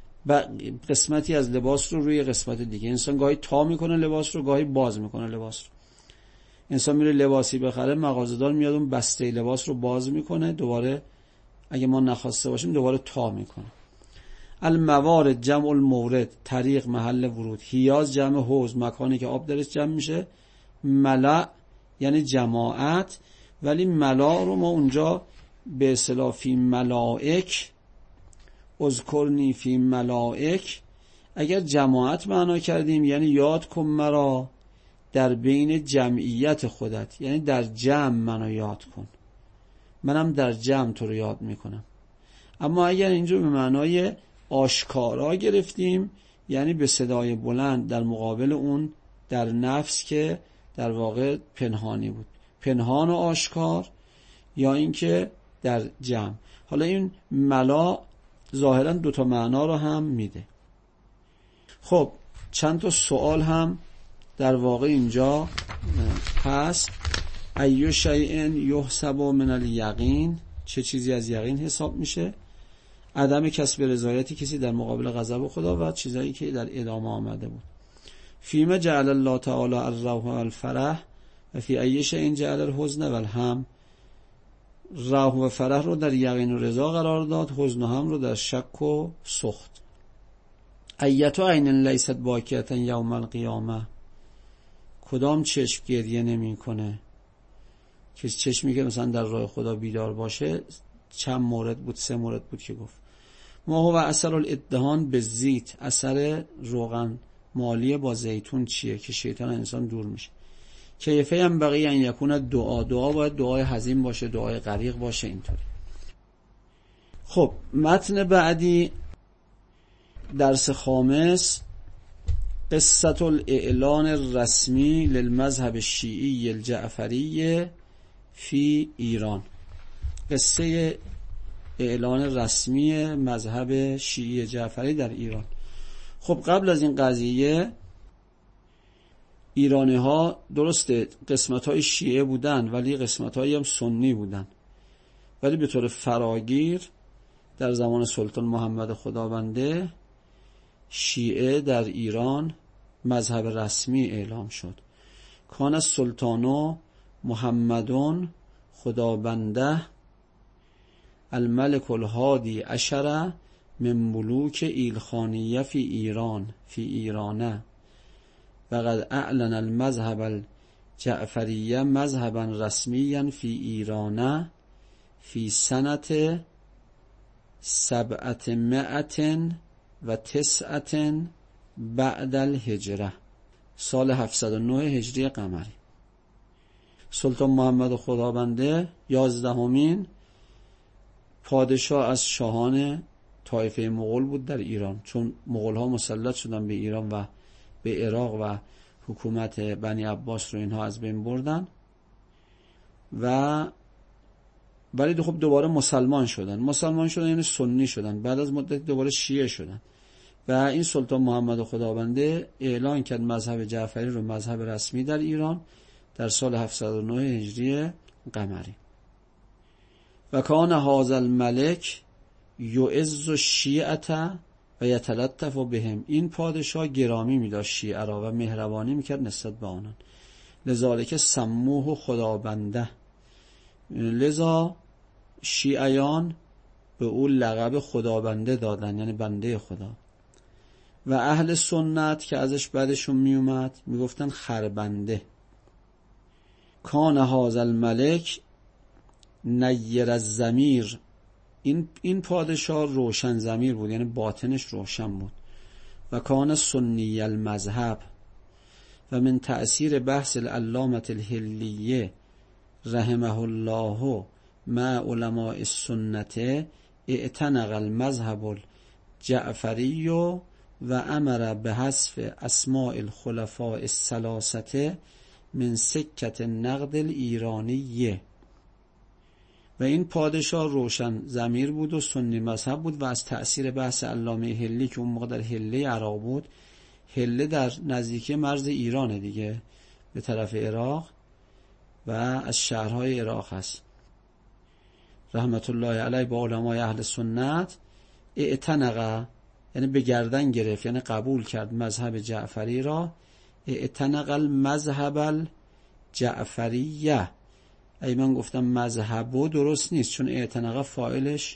قسمتی از لباس رو روی قسمت دیگه. انسان گاهی تا میکنه لباس رو، گاهی باز میکنه لباس رو. انسان میره لباسی بخره، مغازه‌دار میاد اون بسته لباس رو باز میکنه، دوباره اگه ما نخواسته باشیم دوباره تا میکنه. الموارد جمع المورد، طریق محل ورود. حیاض جمع حوض، مکانی که آب درش جمع میشه. ملأ یعنی جماعت، ولی ملأ رو ما اونجا به اصطلاح فی ملائک، اذکرنی فی ملائک، اگر جماعت معنا کردیم یعنی یاد کن مرا در بین جمعیت خودت، یعنی در جمع منو یاد کن، منم در جمع تو رو یاد میکنم. اما اگر اینجا به معنای آشکارا گرفتیم یعنی به صدای بلند در مقابل اون در نفس که در واقع پنهانی بود، پنهان و آشکار، یا اینکه در جمع. حالا این ملا ظاهرا دوتا معنا رو هم میده. خب چند تا سوال هم در واقع اینجا هست. ایو شیء یحسب من الیقین، چه چیزی از یقین حساب میشه؟ عدم کسب رضایتی کسی در مقابل غضب خدا و چیزایی که در ادامه آمده بود. فیما جعل الله تعالی الروح والفرح و فی ای شیء جعل الحزن والهم. روح و فرح رو در یقین و رضا قرار داد، حزن و هم رو در شک و سخط. ایتو عین لیست باکیتا یوم القیامه، کدام چشم گریه نمی کنه؟ که چشمی که مثلا در راه خدا بیدار باشه چند مورد بود؟ سه مورد بود که گفت. ما هو اثر الادهان به زیت، اثر روغن مالی با زیتون چیه؟ که شیطان انسان دور میشه. کیفه هم بقیه ان یکون دعا، دعا باید دعای حزین باشه، دعای غریق باشه، اینطوری. خب متن بعدی درس خامس، قصة الاعلان الرسمی للمذهب الشیعی الجعفری فی ایران. قصه اعلان رسمی مذهب شیعی جعفری در ایران. خب قبل از این قضیه ایرانی ها درسته قسمت های شیعه بودن ولی قسمت هایی هم سنی بودن، ولی به طور فراگیر در زمان سلطان محمد خدابنده شیعه در ایران مذهب رسمی اعلام شد. کان السلطان محمدون خدابنده الملك الهادی عشر من ملوک ایلخانیه فی ایران فی ایرانه و قد اعلن المذهب الجعفریه مذهبا رسمیا فی ایرانه فی سنت سبعت مئت و تسعت بعد الهجره، سال هفتصد و نه هجری قمری. سلطان محمد خدابنده یازدهمین پادشاه از شاهان طایفه مغول بود در ایران، چون مغول ها مسلط شدن به ایران و به عراق و حکومت بنی عباس رو اینها از بین بردن و ولی خب دوباره مسلمان شدن. مسلمان شدن یعنی سنی شدن، بعد از مدت دوباره شیعه شدن و این سلطان محمد خدابنده اعلان کرد مذهب جعفری رو مذهب رسمی در ایران در سال هفتصد و نه هجری قمری. و کان هذا الملک یعز الشیعة و یتلطف بهم، این پادشاه گرامی می‌داشت شیعه را و مهربانی می‌کرد نسبت به آنان. لذالک سموه خدابنده، لذا شیعیان به او لقب خدابنده دادن، یعنی بنده خدا. و اهل سنت که ازش بعدشون میومد میگفتن خربنده. کان هذا الملک نیر الضمیر، این این پادشاه روشن ضمیر بود، یعنی باطنش روشن بود. و کان سنی المذهب و من تأثیر بحث العلامة الحلیه رحمه الله مع علماء السنت اعتنق المذهب الجعفری و امر به حذف اسماء الخلفاء الثلاثه من سکت نقد الایرانیه. و این پادشاه روشن ضمیر بود و سنی مذهب بود و از تأثیر بحث علامه حلی که اون موقع در حله عراق بود، حله در نزدیکی مرز ایران دیگه به طرف عراق و از شهرهای عراق هست، رحمت الله علیه با علمای اهل سنت اعتنق یعنی به گردن گرفت، یعنی قبول کرد مذهب جعفری را. اعتنق المذهب الجعفریه. ای من گفتم مذهبو درست نیست، چون اعتنق فاعلش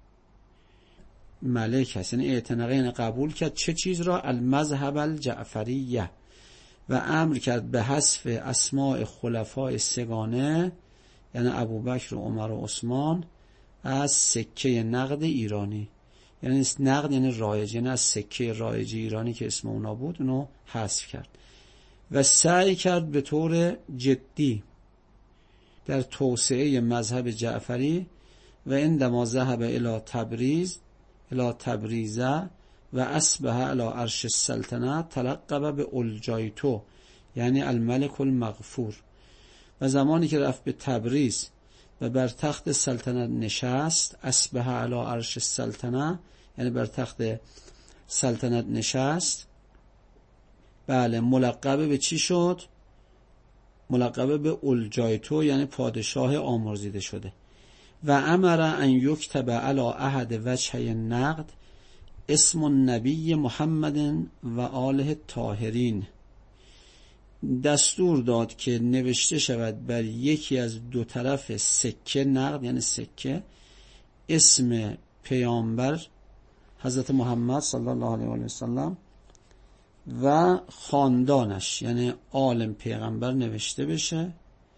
ملک هست، یعنی اعتنق یعنی قبول کرد چه چیز را؟ المذهب الجعفریه. و امر کرد به حذف اسماء خلفای سگانه یعنی ابوبکر و عمر و عثمان از سکه نقد ایرانی، یعنی نقد یعنی رایج، یعنی از سکه رایج ایرانی که اسم اونا بود اونو حذف کرد. و سعی کرد به طور جدی در توسعه مذهب جعفری و عندما ذهب الی تبریز الی تبریزه و اصبح الی عرش السلطنه تلقب به اولجایتو یعنی الملک المغفور. و زمانی که رفت به تبریز و بر تخت سلطنت نشست، اصبح الی عرش السلطنه یعنی بر تخت سلطنت نشست، بله ملقب به چی شد؟ ملقب به اولجایتو یعنی پادشاه آمرزیده شده. و امر ان یکتب علی احد وجهی النقد اسم النبی محمد و آله الطاهرین. دستور داد که نوشته شود بر یکی از دو طرف سکه نقد یعنی سکه اسم پیامبر حضرت محمد صلی الله علیه و سلم و خاندانش یعنی آل پیغمبر نوشته بشه.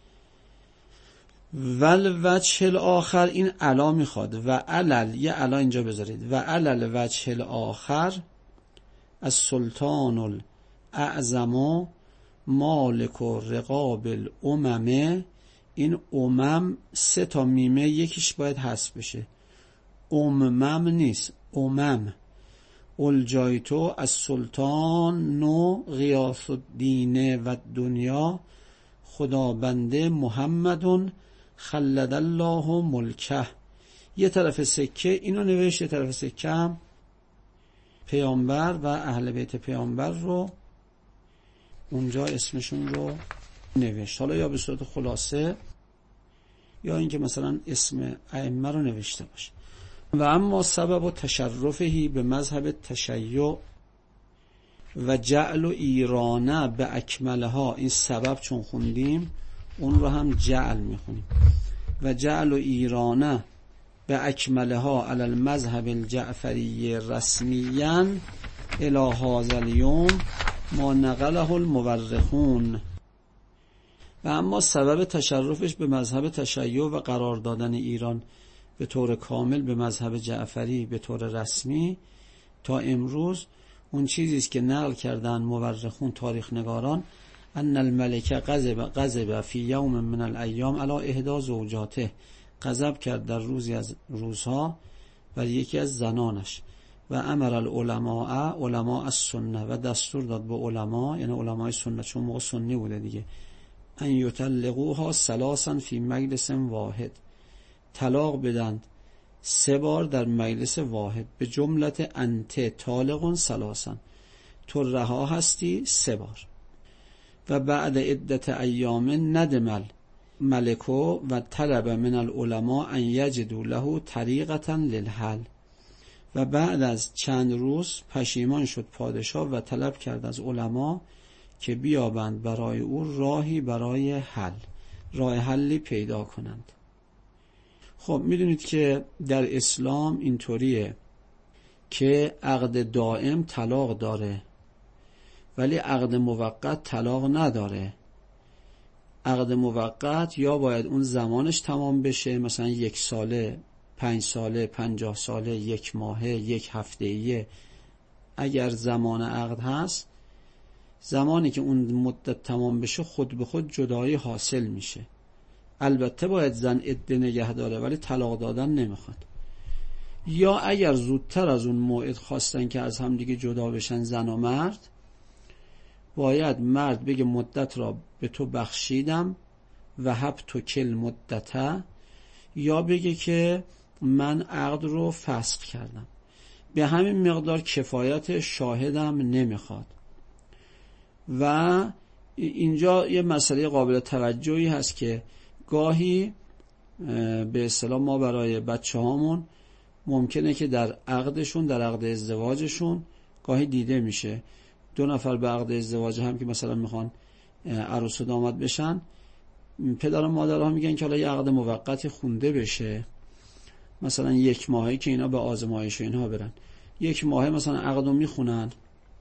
ول وجه الاخر این علا میخواد و علل یه علا اینجا بذارید و علل وجه الاخر از سلطان الاعظم مالک و رقاب الاممه. این امم سه تا میمه یکیش باید حذف بشه، امم نیست امم. اولجایتو از سلطان نو غیاث الدین و دنیا خدابنده محمدون خلد الله ملکه. یه طرف سکه اینو نوشت، یه طرف سکه هم پیامبر و اهل بیت پیامبر رو اونجا اسمشون رو نوشت، حالا یا به صورت خلاصه یا اینکه مثلا اسم ائمه رو نوشته باشه. و اما سبب تشرفهی به مذهب تشیع و جعل و ایرانه به اکملها، این سبب چون خوندیم اون رو هم جعل میخونیم. و جعل و ایرانه به اکملها علی المذهب الجعفری رسمیاً الی هذا اليوم ما نقله المورخون. و اما سبب تشرفش به مذهب تشیع و قرار دادن ایران به طور کامل به مذهب جعفری به طور رسمی تا امروز اون چیزی است که نقل کردن مورخون تاریخ نگاران، ان الملک غضب غضب فی یوم من الایام علی احدی زوجاته، غضب کرد در روزی از روزها بر یکی از زنانش. و امر العلماء علماء السنه و دستور داد به علما یعنی علمای سنت چون موقع سنی بوده دیگه، ان یطلقوها ثلاثا فی مجلس واحد، طلاق بدند سه بار در مجلس واحد، به جملت انت طالق ثلاثا، تو رها هستی سه بار. و بعد عدت ایام ندمل ملکو و طلب من العلماء ان یجدوا له طریقة للحل. و بعد از چند روز پشیمان شد پادشاه و طلب کرد از علما که بیابند برای او راهی برای حل، راه حلی پیدا کنند. خب میدونید که در اسلام اینطوریه که عقد دائم طلاق داره ولی عقد موقت طلاق نداره. عقد موقت یا باید اون زمانش تمام بشه، مثلا یک ساله، پنج ساله، پنجاه ساله، یک ماهه، یک هفته‌ایه، اگر زمان عقد هست زمانی که اون مدت تمام بشه خود به خود جدایی حاصل میشه. البته باید زن عده نگه داره ولی طلاق دادن نمیخواد. یا اگر زودتر از اون موعد خواستن که از هم دیگه جدا بشن زن و مرد، باید مرد بگه مدت را به تو بخشیدم و هب تو کل مدته، یا بگه که من عقد رو فسخ کردم. به همین مقدار کفایت شاهدم نمیخواد. و اینجا یه مسئله قابل توجهی هست که گاهی به اصطلاح ما برای بچه هامون ممکنه که در عقدشون، در عقد ازدواجشون گاهی دیده میشه دو نفر به عقد ازدواج هم که مثلا میخوان عروس و داماد بشن، پدر و مادرها میگن که حالا یه عقد موقتی خونده بشه، مثلا یک ماهی که اینا به آزمایش و اینها برن، یک ماهی مثلا عقدو میخونن،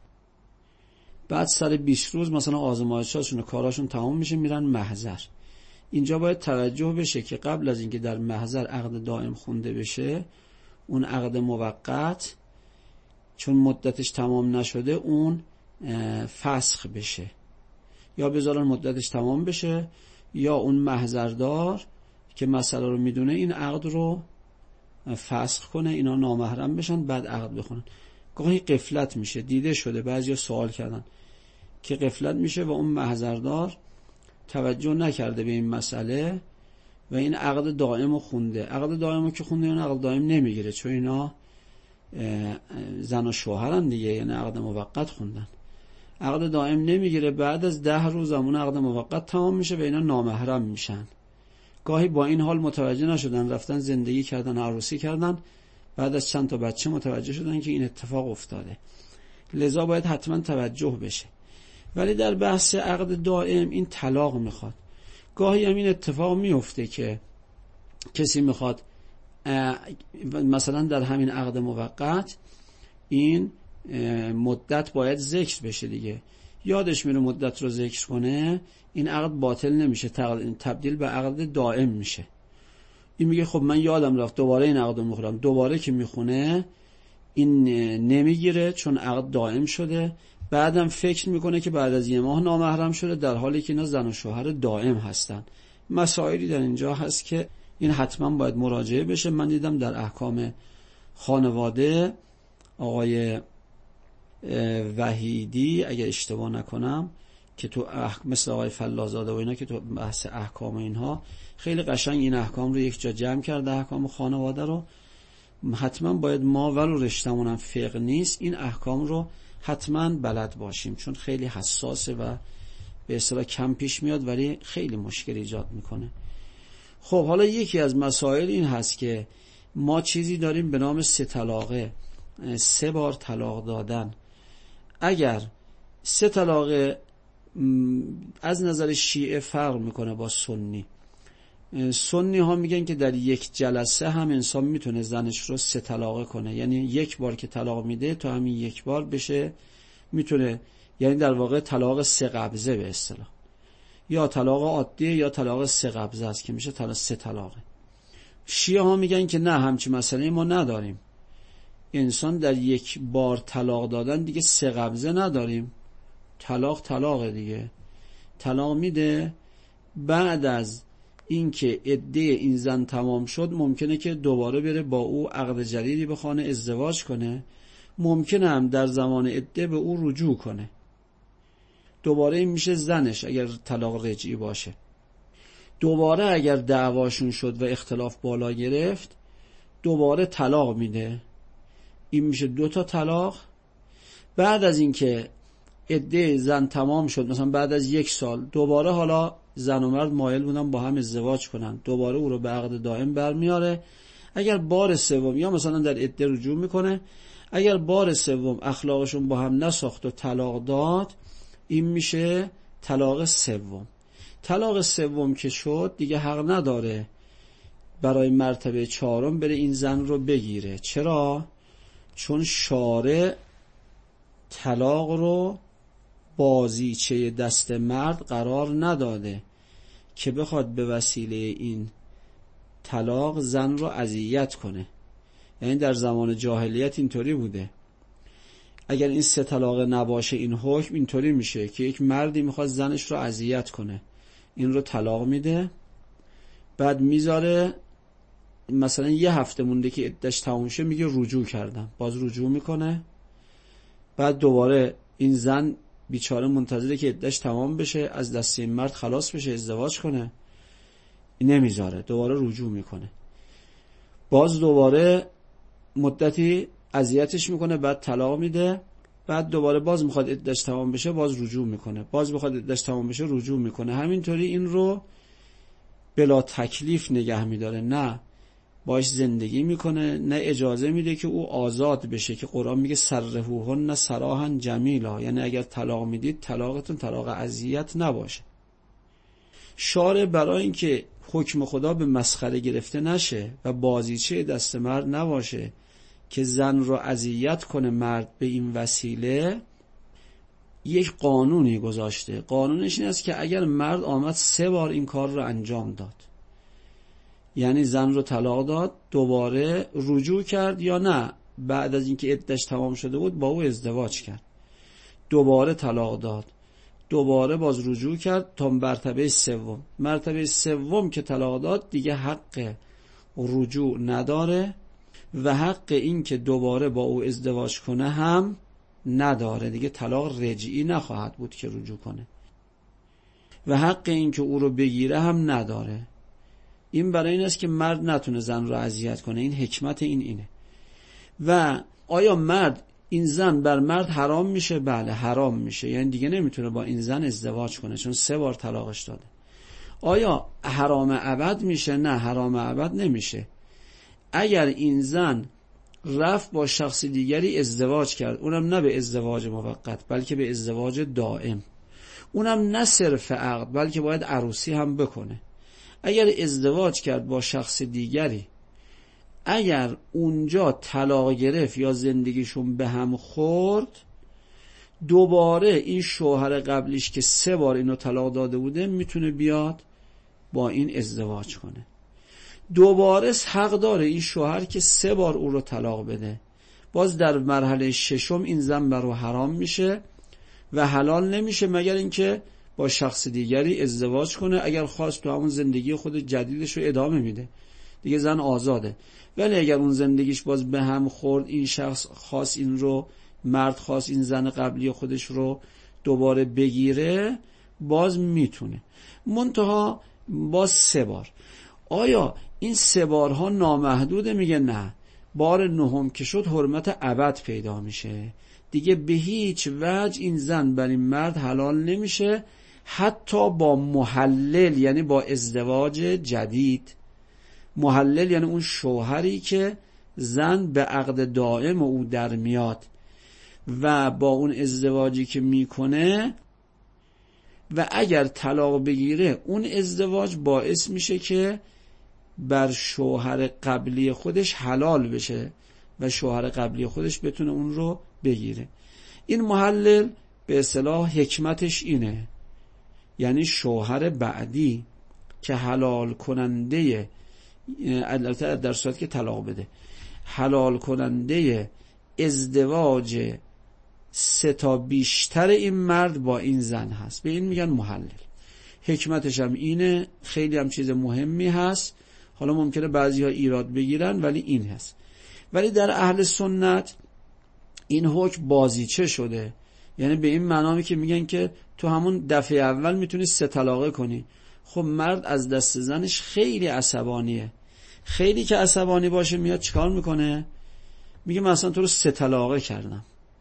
بعد سر بیست روز مثلا آزمایشاشون و کاراشون تمام میشه میرن محضر. اینجا باید توجه بشه که قبل از اینکه در محضر عقد دائم خونده بشه، اون عقد موقت چون مدتش تمام نشده اون فسخ بشه، یا بذارن مدتش تمام بشه، یا اون محضردار که مسئله رو میدونه این عقد رو فسخ کنه، اینا نامحرم بشن بعد عقد بخونن. گاهی غفلت میشه، دیده شده بعضیا سوال کردن که غفلت میشه و اون محضردار توجه نکرده به این مسئله و این عقد دائم رو خونده. عقد دائم رو که خونده اون عقد دائم نمیگیره، چون اینا زن و شوهرن دیگه، یعنی عقد موقت خوندن. عقد دائم نمیگیره، بعد از ده روز همون عقد موقت تمام میشه و اینا نامحرم میشن. گاهی با این حال متوجه نشدن، رفتن زندگی کردن، عروسی کردن، بعد از چند تا بچه متوجه شدن که این اتفاق افتاده. لذا باید حتما توجه بشه. ولی در بحث عقد دائم این طلاق میخواد. گاهی هم این اتفاق میفته که کسی میخواد مثلا در همین عقد موقت این مدت باید ذکر بشه دیگه، یادش میره مدت رو ذکر کنه، این عقد باطل نمیشه، تبدیل به عقد دائم میشه. این میگه خب من یادم رفت دوباره این عقد رو میخونم، دوباره که میخونه این نمیگیره چون عقد دائم شده. بعدم فکر میکنه که بعد از یه ماه نامحرم شده، در حالی که اینا زن و شوهر دائم هستن. مسائلی در اینجا هست که این حتما باید مراجعه بشه. من دیدم در احکام خانواده آقای وحیدی اگه اشتباه نکنم که تو احکام مثل آقای فلاحزاده و اینا که تو بحث احکام اینها خیلی قشنگ این احکام رو یک جا جمع کرده، احکام خانواده رو. حتما باید ما ولو رشتمون هم فقه نیست این احکام رو حتما بلد باشیم، چون خیلی حساسه و به اصطلاح کم پیش میاد ولی خیلی مشکل ایجاد میکنه. خب حالا یکی از مسائل این هست که ما چیزی داریم به نام سه طلاقه، سه بار طلاق دادن. اگر سه طلاقه از نظر شیعه فرق میکنه با سنی. سنی ها میگن که در یک جلسه هم انسان میتونه زنش رو سه طلاقه کنه، یعنی یک بار که طلاق میده تا همین یک بار بشه میتونه، یعنی در واقع طلاق سه قبضه به اصطلاح، یا طلاق عادیه یا طلاق سه قبضه است که میشه طلاق سه طلاقه. شیعه ها میگن که نه، همچین مسئله ما نداریم، انسان در یک بار طلاق دادن دیگه سه قبضه نداریم، طلاق طلاق دیگه، طلاق میده. بعد از اینکه عده این زن تمام شد ممکنه که دوباره بره با او عقد جدیدی بخونه، ازدواج کنه، ممکنه هم در زمان عده به او رجوع کنه، دوباره این میشه زنش اگر طلاق رجعی باشه. دوباره اگر دعواشون شد و اختلاف بالا گرفت دوباره طلاق میده، این میشه دو تا طلاق. بعد از اینکه عده زن تمام شد، مثلا بعد از یک سال دوباره حالا زن و مرد مایل بودن با هم ازدواج کنن، دوباره او رو به عقد دائم برمیاره. اگر بار سوم یا مثلا در عده رجوع میکنه، اگر بار سوم اخلاقشون با هم نساخت و طلاق داد، این میشه طلاق سوم. طلاق سوم که شد دیگه حق نداره برای مرتبه چهارم بره این زن رو بگیره. چرا؟ چون شارع طلاق رو بازیچه دست مرد قرار نداده که بخواد به وسیله این طلاق زن رو اذیت کنه. یعنی در زمان جاهلیت اینطوری بوده، اگر این سه طلاق نباشه این حکم اینطوری میشه که یک مردی میخواد زنش رو اذیت کنه، این رو طلاق میده. بعد میذاره مثلا یه هفته مونده که عدتش تموم شه، میگه رجوع کردم، باز رجوع میکنه. بعد دوباره این زن بیچاره منتظره که عدتش تمام بشه، از دست این مرد خلاص بشه، ازدواج کنه، نمیذاره، دوباره رجوع میکنه. باز دوباره مدتی اذیتش میکنه، بعد طلاق میده. بعد دوباره باز میخواد عدتش تمام بشه، باز رجوع میکنه، باز میخواد عدتش تمام بشه، رجوع میکنه. همینطوری این رو بلا تکلیف نگه میداره، نه باش زندگی میکنه، نه اجازه میده که او آزاد بشه، که قرآن میگه سرحوهن سراحا جمیلا، یعنی اگر طلاق میدید طلاقتون طلاق اذیت نباشه. شارع برای اینکه حکم خدا به مسخره گرفته نشه و بازیچه دست مرد نباشه که زن رو اذیت کنه مرد به این وسیله، یک قانونی گذاشته. قانونش این است که اگر مرد آمد سه بار این کار رو انجام داد، یعنی زن رو طلاق داد، دوباره رجوع کرد، یا نه بعد از اینکه عدتش تمام شده بود با او ازدواج کرد، دوباره طلاق داد، دوباره باز رجوع کرد تا مرتبه سوم. مرتبه سوم که طلاق داد دیگه حق رجوع نداره و حق این که دوباره با او ازدواج کنه هم نداره، دیگه طلاق رجعی نخواهد بود که رجوع کنه، و حق این که او رو بگیره هم نداره. این برای این است که مرد نتونه زن رو اذیت کنه. این حکمت این اینه. و آیا مرد این زن بر مرد حرام میشه؟ بله حرام میشه، یعنی دیگه نمیتونه با این زن ازدواج کنه چون سه بار طلاقش داده. آیا حرام ابد میشه؟ نه حرام ابد نمیشه. اگر این زن رفت با شخص دیگری ازدواج کرد، اونم نه به ازدواج موقت بلکه به ازدواج دائم، اونم نه صرف عقد بلکه باید عروسی هم بکنه. اگر ازدواج کرد با شخص دیگری، اگر اونجا طلاق گرفت یا زندگیشون به هم خورد، دوباره این شوهر قبلیش که سه بار اینو طلاق داده بوده میتونه بیاد با این ازدواج کنه. دوباره حق داره این شوهر که سه بار او رو طلاق بده. باز در مرحله ششم این زن برای حرام میشه و حلال نمیشه مگر اینکه با شخص دیگری ازدواج کنه. اگر خواست تو همون زندگی خود جدیدش رو ادامه میده، دیگه زن آزاده. ولی اگر اون زندگیش باز به هم خورد، این شخص خواست این رو، مرد خواست این زن قبلی خودش رو دوباره بگیره، باز میتونه، منتها باز سه بار. آیا این سه بارها نامحدوده؟ میگه نه، بار نهم که شد حرمت ابد پیدا میشه، دیگه به هیچ وجه این زن بر این مرد حلال نمیشه، حتی با محلل، یعنی با ازدواج جدید. محلل یعنی اون شوهری که زن به عقد دائم او در میاد و با اون ازدواجی که میکنه، و اگر طلاق بگیره اون ازدواج باعث میشه که بر شوهر قبلی خودش حلال بشه و شوهر قبلی خودش بتونه اون رو بگیره. این محلل به اصطلاح حکمتش اینه، یعنی شوهر بعدی که حلال کننده، البته در صورت که طلاق بده، حلال کننده ازدواج سه تا بیشتر این مرد با این زن هست، به این میگن محلل. حکمتش هم اینه، خیلی هم چیز مهمی هست. حالا ممکنه بعضی ها ایراد بگیرن ولی این هست. ولی در اهل سنت این حکم بازیچه شده، یعنی به این معنی که میگن که تو همون دفعه اول میتونی سه طلاقه کنی. خب مرد از دست زنش خیلی عصبانیه، خیلی که عصبانی باشه میاد چیکار میکنه؟ میگه مثلا تو رو سه طلاقه کردم.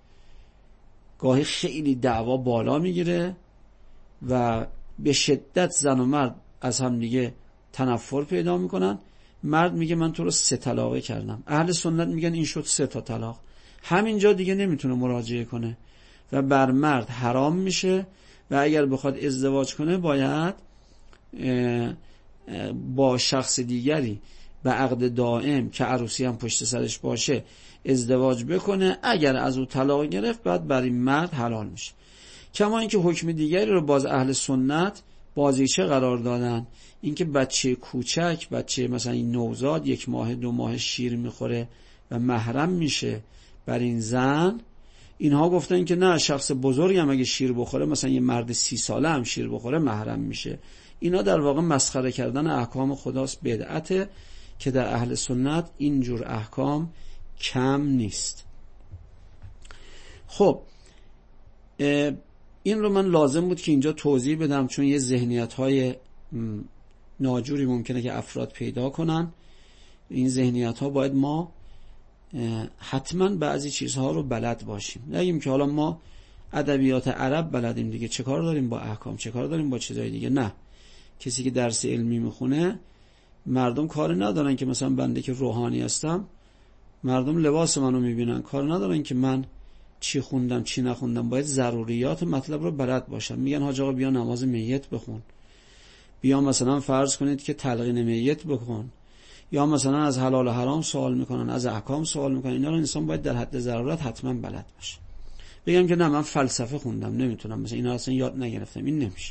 گاهی خیلی دعوا بالا میگیره و به شدت زن و مرد از هم دیگه تنفر پیدا میکنن. مرد میگه من تو رو سه طلاقه کردم. اهل سنت میگن این شد سه تا طلاق. همینجا دیگه نمیتونه مراجعه کنه و بر مرد حرام میشه و اگر بخواد ازدواج کنه باید با شخص دیگری به عقد دائم که عروسی هم پشت سرش باشه ازدواج بکنه. اگر از او طلاق گرفت بعد بر این مرد حلال میشه. کما اینکه حکم دیگری رو باز اهل سنت بازیچه قرار دادن، اینکه بچه کوچک، بچه مثلا این نوزاد یک ماه دو ماه شیر میخوره و محرم میشه بر این زن، اینها گفتن که نه، شخص بزرگ هم اگه شیر بخوره، مثلا یه مرد سی ساله هم شیر بخوره محرم میشه. اینا در واقع مسخره کردن احکام خداست، بدعته که در اهل سنت اینجور احکام کم نیست. خب این رو من لازم بود که اینجا توضیح بدم، چون یه ذهنیت‌های ناجوری ممکنه که افراد پیدا کنن. این ذهنیت‌ها باید ما حتما بعضی چیزها رو بلد باشیم. نگیم که حالا ما ادبیات عرب بلدیم دیگه، چه کار داریم با احکام، چه کار داریم با چیزای دیگه. نه، کسی که درس علمی میخونه، مردم کار ندارن که مثلا بنده که روحانی هستم مردم لباس منو میبینن، کار ندارن که من چی خوندم چی نخوندم. باید ضروریات مطلب رو بلد باشم. میگن حاج آقا بیا نماز میت بخون، بیا مثلا فرض کنید که تلقین میت بکن، یا مثلا از حلال و حرام سوال میکنن، از احکام سوال میکنن. اینا رو انسان باید در حد ضرورت حتما بلد باشه. بگم که نه من فلسفه خوندم نمیتونم، مثلا اینا اصلا یاد نگرفتم، این نمیشه.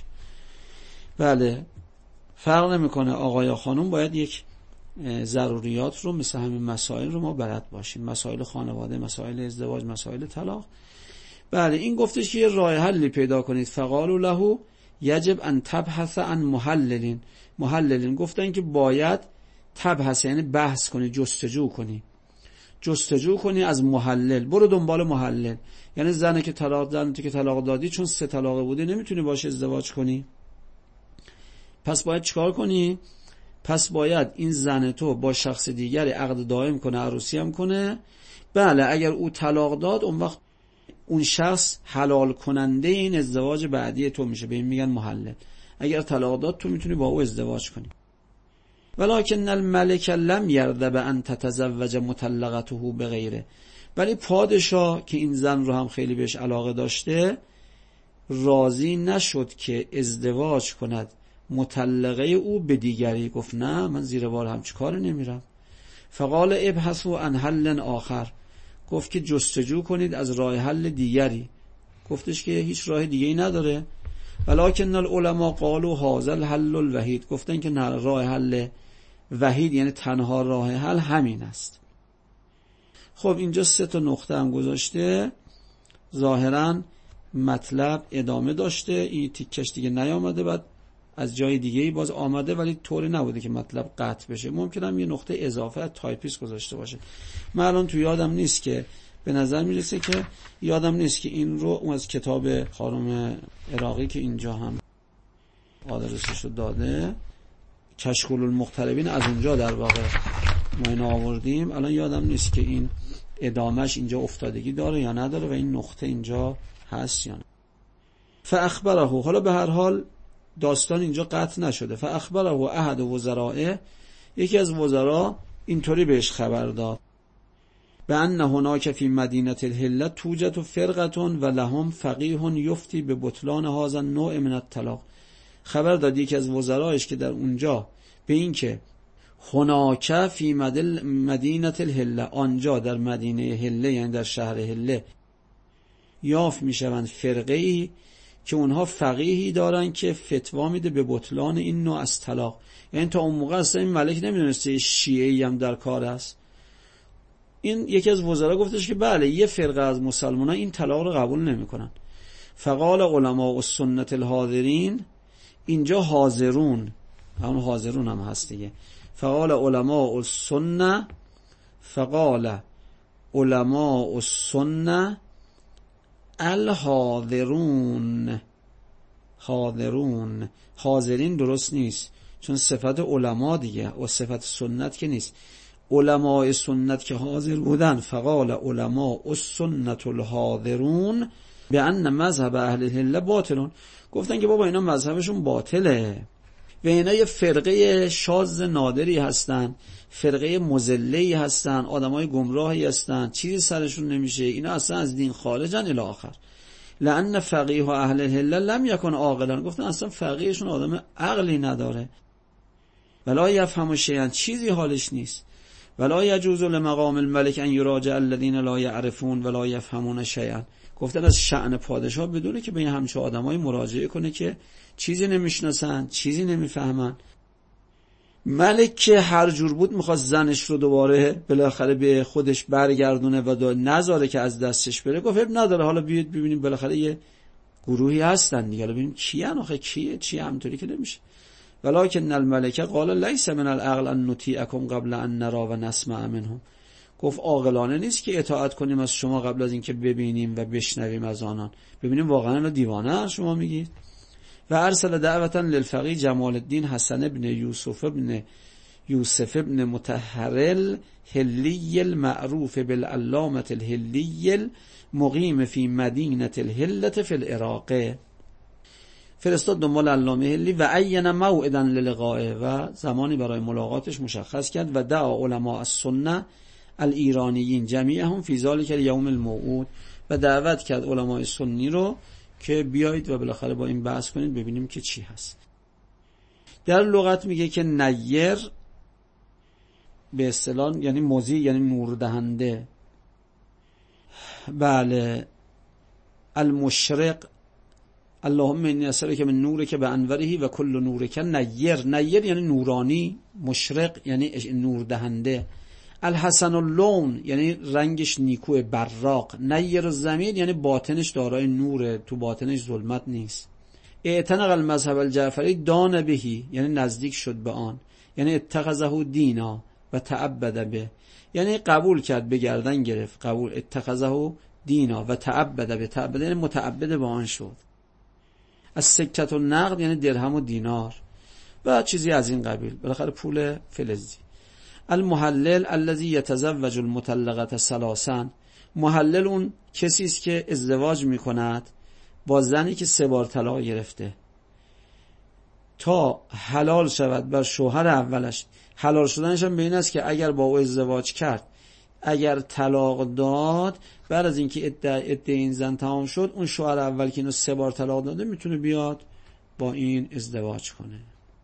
بله، فرق نمیکنه آقا یا خانم، باید یک ضروریات رو مثل همین مسائل رو ما بلد باشیم، مسائل خانواده، مسائل ازدواج، مسائل طلاق. بله، این گفتش که یه راه حلی پیدا کنید. فقالوا له یجب ان تبحث عن محللین. محللین گفتن که باید تبحث یعنی بحث کنی، جستجو کنی، جستجو کنی از محلل، برو دنبال محلل. یعنی زنه که طلاق زنی که طلاق دادی چون سه طلاقه بوده نمیتونی باشه ازدواج کنی، پس باید چیکار کنی؟ پس باید این زن تو با شخص دیگری عقد دائم کنه، عروسی هم کنه. بله، اگر او طلاق داد اون وقت اون شخص حلال کننده این ازدواج بعدی تو میشه، به این میگن محلل. اگر طلاق داد تو میتونی با او ازدواج کنی. ولکن الملک لم یرضى ان تتزوج مطلقته بغیره. ولی پادشاه که این زن رو هم خیلی بهش علاقه داشته راضی نشد که ازدواج کند مطلقه او به دیگری. گفت نه، من زیر بار همچی کار نمیرم. فقال ابحثوا عن حل آخر. گفت که جستجو کنید از راه حل دیگری. گفتش که هیچ راه دیگه‌ای نداره. ولکن العلماء قالوا هذا الحل الوحید. گفتن که نه، راه حل وحید یعنی تنها راه حل همین است. خب اینجا سه تا نقطه هم گذاشته، ظاهرا مطلب ادامه داشته. این تیکش دیگه نیامده، بعد از جای دیگه ای باز آمده، ولی طوری نبوده که مطلب قطع بشه. ممکنه هم یه نقطه اضافه از تایپیست گذاشته باشه. من الان تو یادم نیست، که به نظر میرسه که یادم نیست که این رو اون از کتاب خانم عراقی که اینجا هم آدرسشو داده، کشکول المغتربین، از اونجا در واقع ما اینو آوردیم. الان یادم نیست که این ادامش اینجا افتادگی داره یا نداره و این نقطه اینجا هست یا نه. فاخبره، حالا به هر حال داستان اینجا قطع نشده. فاخبره احد وزرائه، یکی از وزرا اینطوری بهش خبر داد، به ان هناک فی مدینه الحله توجد فرقه و لهم فقیه یفتی به بطلان هذا النوع من الطلاق. خبر داد یکی از وزرایش که در اونجا به این که هناک فی مدینه الحله، آنجا در مدینه حله یعنی در شهر حله یافت میشوند فرقه‌ای که اونها فقیهی دارن که فتوا میده به بطلان این نوع از طلاق. یعنی تا اون موقع اصلا این ملک نمیدونسته شیعه‌ای هم در کار است. این یکی از وزرا گفتش که بله، یه فرقه از مسلمانان این طلاق رو قبول نمیکنن. فقال علماء السنت الحاضرین، اینجا حاضرون، همون حاضرون هم هست دیگه. فقال علماء السنه، فقال علماء السنه الحاضرون. حاضرون، حاضرین درست نیست، چون صفت علما دیگه و صفت سنت که نیست. علماء سنت که حاضر بودن، فقال علماء السنت الحاضرون به ان مذهب اهل الحله باطلون. گفتن که بابا اینا مذهبشون باطله و اینا یه فرقه شاذ نادری هستن، فرقه مضله‌ای هستن، آدمای گمراهی هستن، چیزی سرشون نمیشه، اینا اصلا از دین خارجن الی آخر. لأن فقیه اهل الحله لم یکن عاقلا. گفتن اصلا فقیهشون آدم عقلی نداره. ولا یفهم شیئا، چیزی حالش نیست. ولا یجوز لمقام الملک ان یراجع الذین لا یعرفون ولا یفهمون شیئا. گفتن از شأن پادشاه بدونه که به این همچه آدمای مراجعه کنه که چیزی نمیشناسن، چیزی نمیفهمن. ملک که هر جور بود میخواست زنش رو دوباره بالاخره به خودش برگردونه و نذاره که از دستش بره. گفت اب نداره، حالا بیاید ببینیم بالاخره یه گروهی هستن دیگه، حالا ببینیم کیان، آخه کیه چیه، همینطوری که نمیشه. ولکن الملکه قال لیس من العقل ان نطیعکم قبل ان نرا و نسمع منهم. گفت عاقلانه نیست که اطاعت کنیم از شما قبل از اینکه ببینیم و بشنویم از آنان. ببینیم واقعا اینا دیوانه شما میگید. و ارسل دعوتا للفقیه جمال الدین حسن ابن یوسف ابن یوسف ابن مطهر الهلی المعروف بالعلامة الهلی المقیم فی مدینة الهلة فی العراق. فرستاد دنبال علامه هلی و عین موعدا للقائه و زمانی برای ملاقاتش مشخص کرد و دعا علماء السنه الایرانیین جمیعهم فی ذلک الیوم الموعود و دعوت کرد علماء سنی رو که بیایید و بالاخره با این بحث کنید ببینیم که چی هست. در لغت میگه که نیر به اصطلاح یعنی مضی، یعنی نور دهنده. بله. المشرق اللهم انی اسألک من نورک بانوره و کل نورک نیر. نیر یعنی نورانی، مشرق یعنی نور دهنده. الحسن اللون یعنی رنگش نیکوه، براق. نیر الضمیر یعنی باطنش دارای نوره، تو باطنش ظلمت نیست. اعتنق المذهب الجعفری دان بهی یعنی نزدیک شد به آن، یعنی اتخذه دینا و تعبد به یعنی قبول کرد، به گردن گرفت. قبول اتخذه دینا و تعبد به، تعبد یعنی متعبد به آن شد. از سکت و نقد یعنی درهم و دینار و چیزی از این قبیل، بالاخره پول فلزی. المحلل الذي يتزوج المطلقه ثلاثا. محلل اون کسی است که ازدواج میکند با زنی که سه بار طلاق گرفته تا حلال شود بر شوهر اولش. حلال شدنش هم به این است که اگر با او ازدواج کرد، اگر طلاق داد، بعد از اینکه عده این زن تمام شد، اون شوهر اول که اینو سه بار طلاق داده میتونه بیاد با این ازدواج کنه.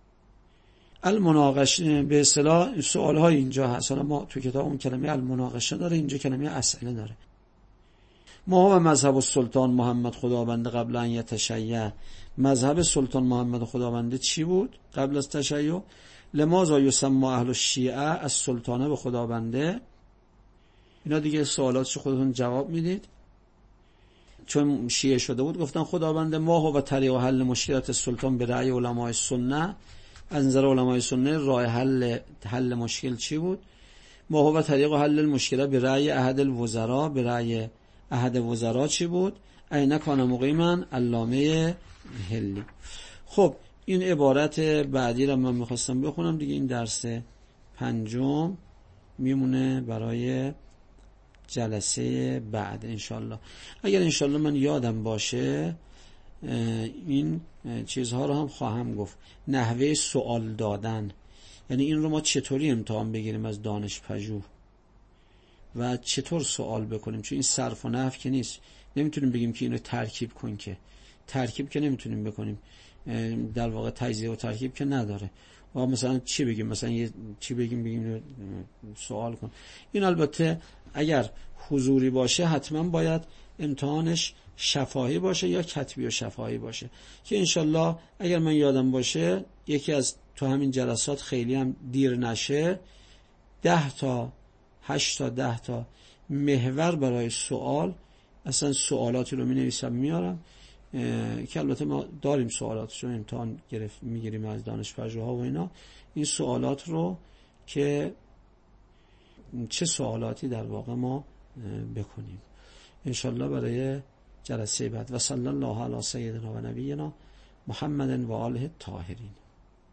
المناقشه به اصطلاح سوال های اینجا هست. ما تو کتاب اون کلمه المناقشه داره، اینجا کلمه اسئله داره. ما و مذهب السلطان محمد خداوند قبل ان یتشیع. مذهب سلطان محمد خداوند چی بود قبل از تشیع؟ لماذا یسمى اهل الشیعه از سلطانه به خداونده. اینا دیگه سوالاتشو خودتون جواب میدید. چون شیعه شده بود گفتن خداوند ما و طریق حل مشکلات سلطان به رأی علماء سنت. از نظر علماء سنت راه حل حل مشکل چی بود؟ ما و طریق حل المشکلات به رأی احد الوزراء. به رأی احد وزراء چی بود؟ عین کان مقیما علامه هلی. خب این عبارت بعدی رو من میخواستم بخونم دیگه. این درس پنجم میمونه برای جلسه بعد انشالله. اگر انشالله من یادم باشه این چیزها رو هم خواهم گفت. نحوه سوال دادن، یعنی این رو ما چطوری امتحان بگیریم از دانش پژوه و چطور سوال بکنیم. چون این صرف و نحو که نیست، نمیتونیم بگیم که اینو ترکیب کن، که ترکیب که نمیتونیم بکنیم، در واقع تجزیه و ترکیب که نداره. و مثلا چی بگیم، مثلا یه چی بگیم بگیم سوال کن. این البته اگر حضوری باشه حتما باید امتحانش شفاهی باشه یا کتبی و شفاهی باشه، که انشالله اگر من یادم باشه یکی از تو همین جلسات خیلی هم دیر نشه ده تا هشت تا ده تا محور برای سوال، اصلا سوالاتی رو می نویسم میارم که البته ما داریم سوالاتشو امتحان گرفت میگیریم از دانش پژوه‌ها و اینا. این سوالات رو که چه سوالاتی در واقع ما بکنیم انشالله برای جلسه بعد. و صلی الله علی سیدنا و نبینا محمد و آله الطاهرین.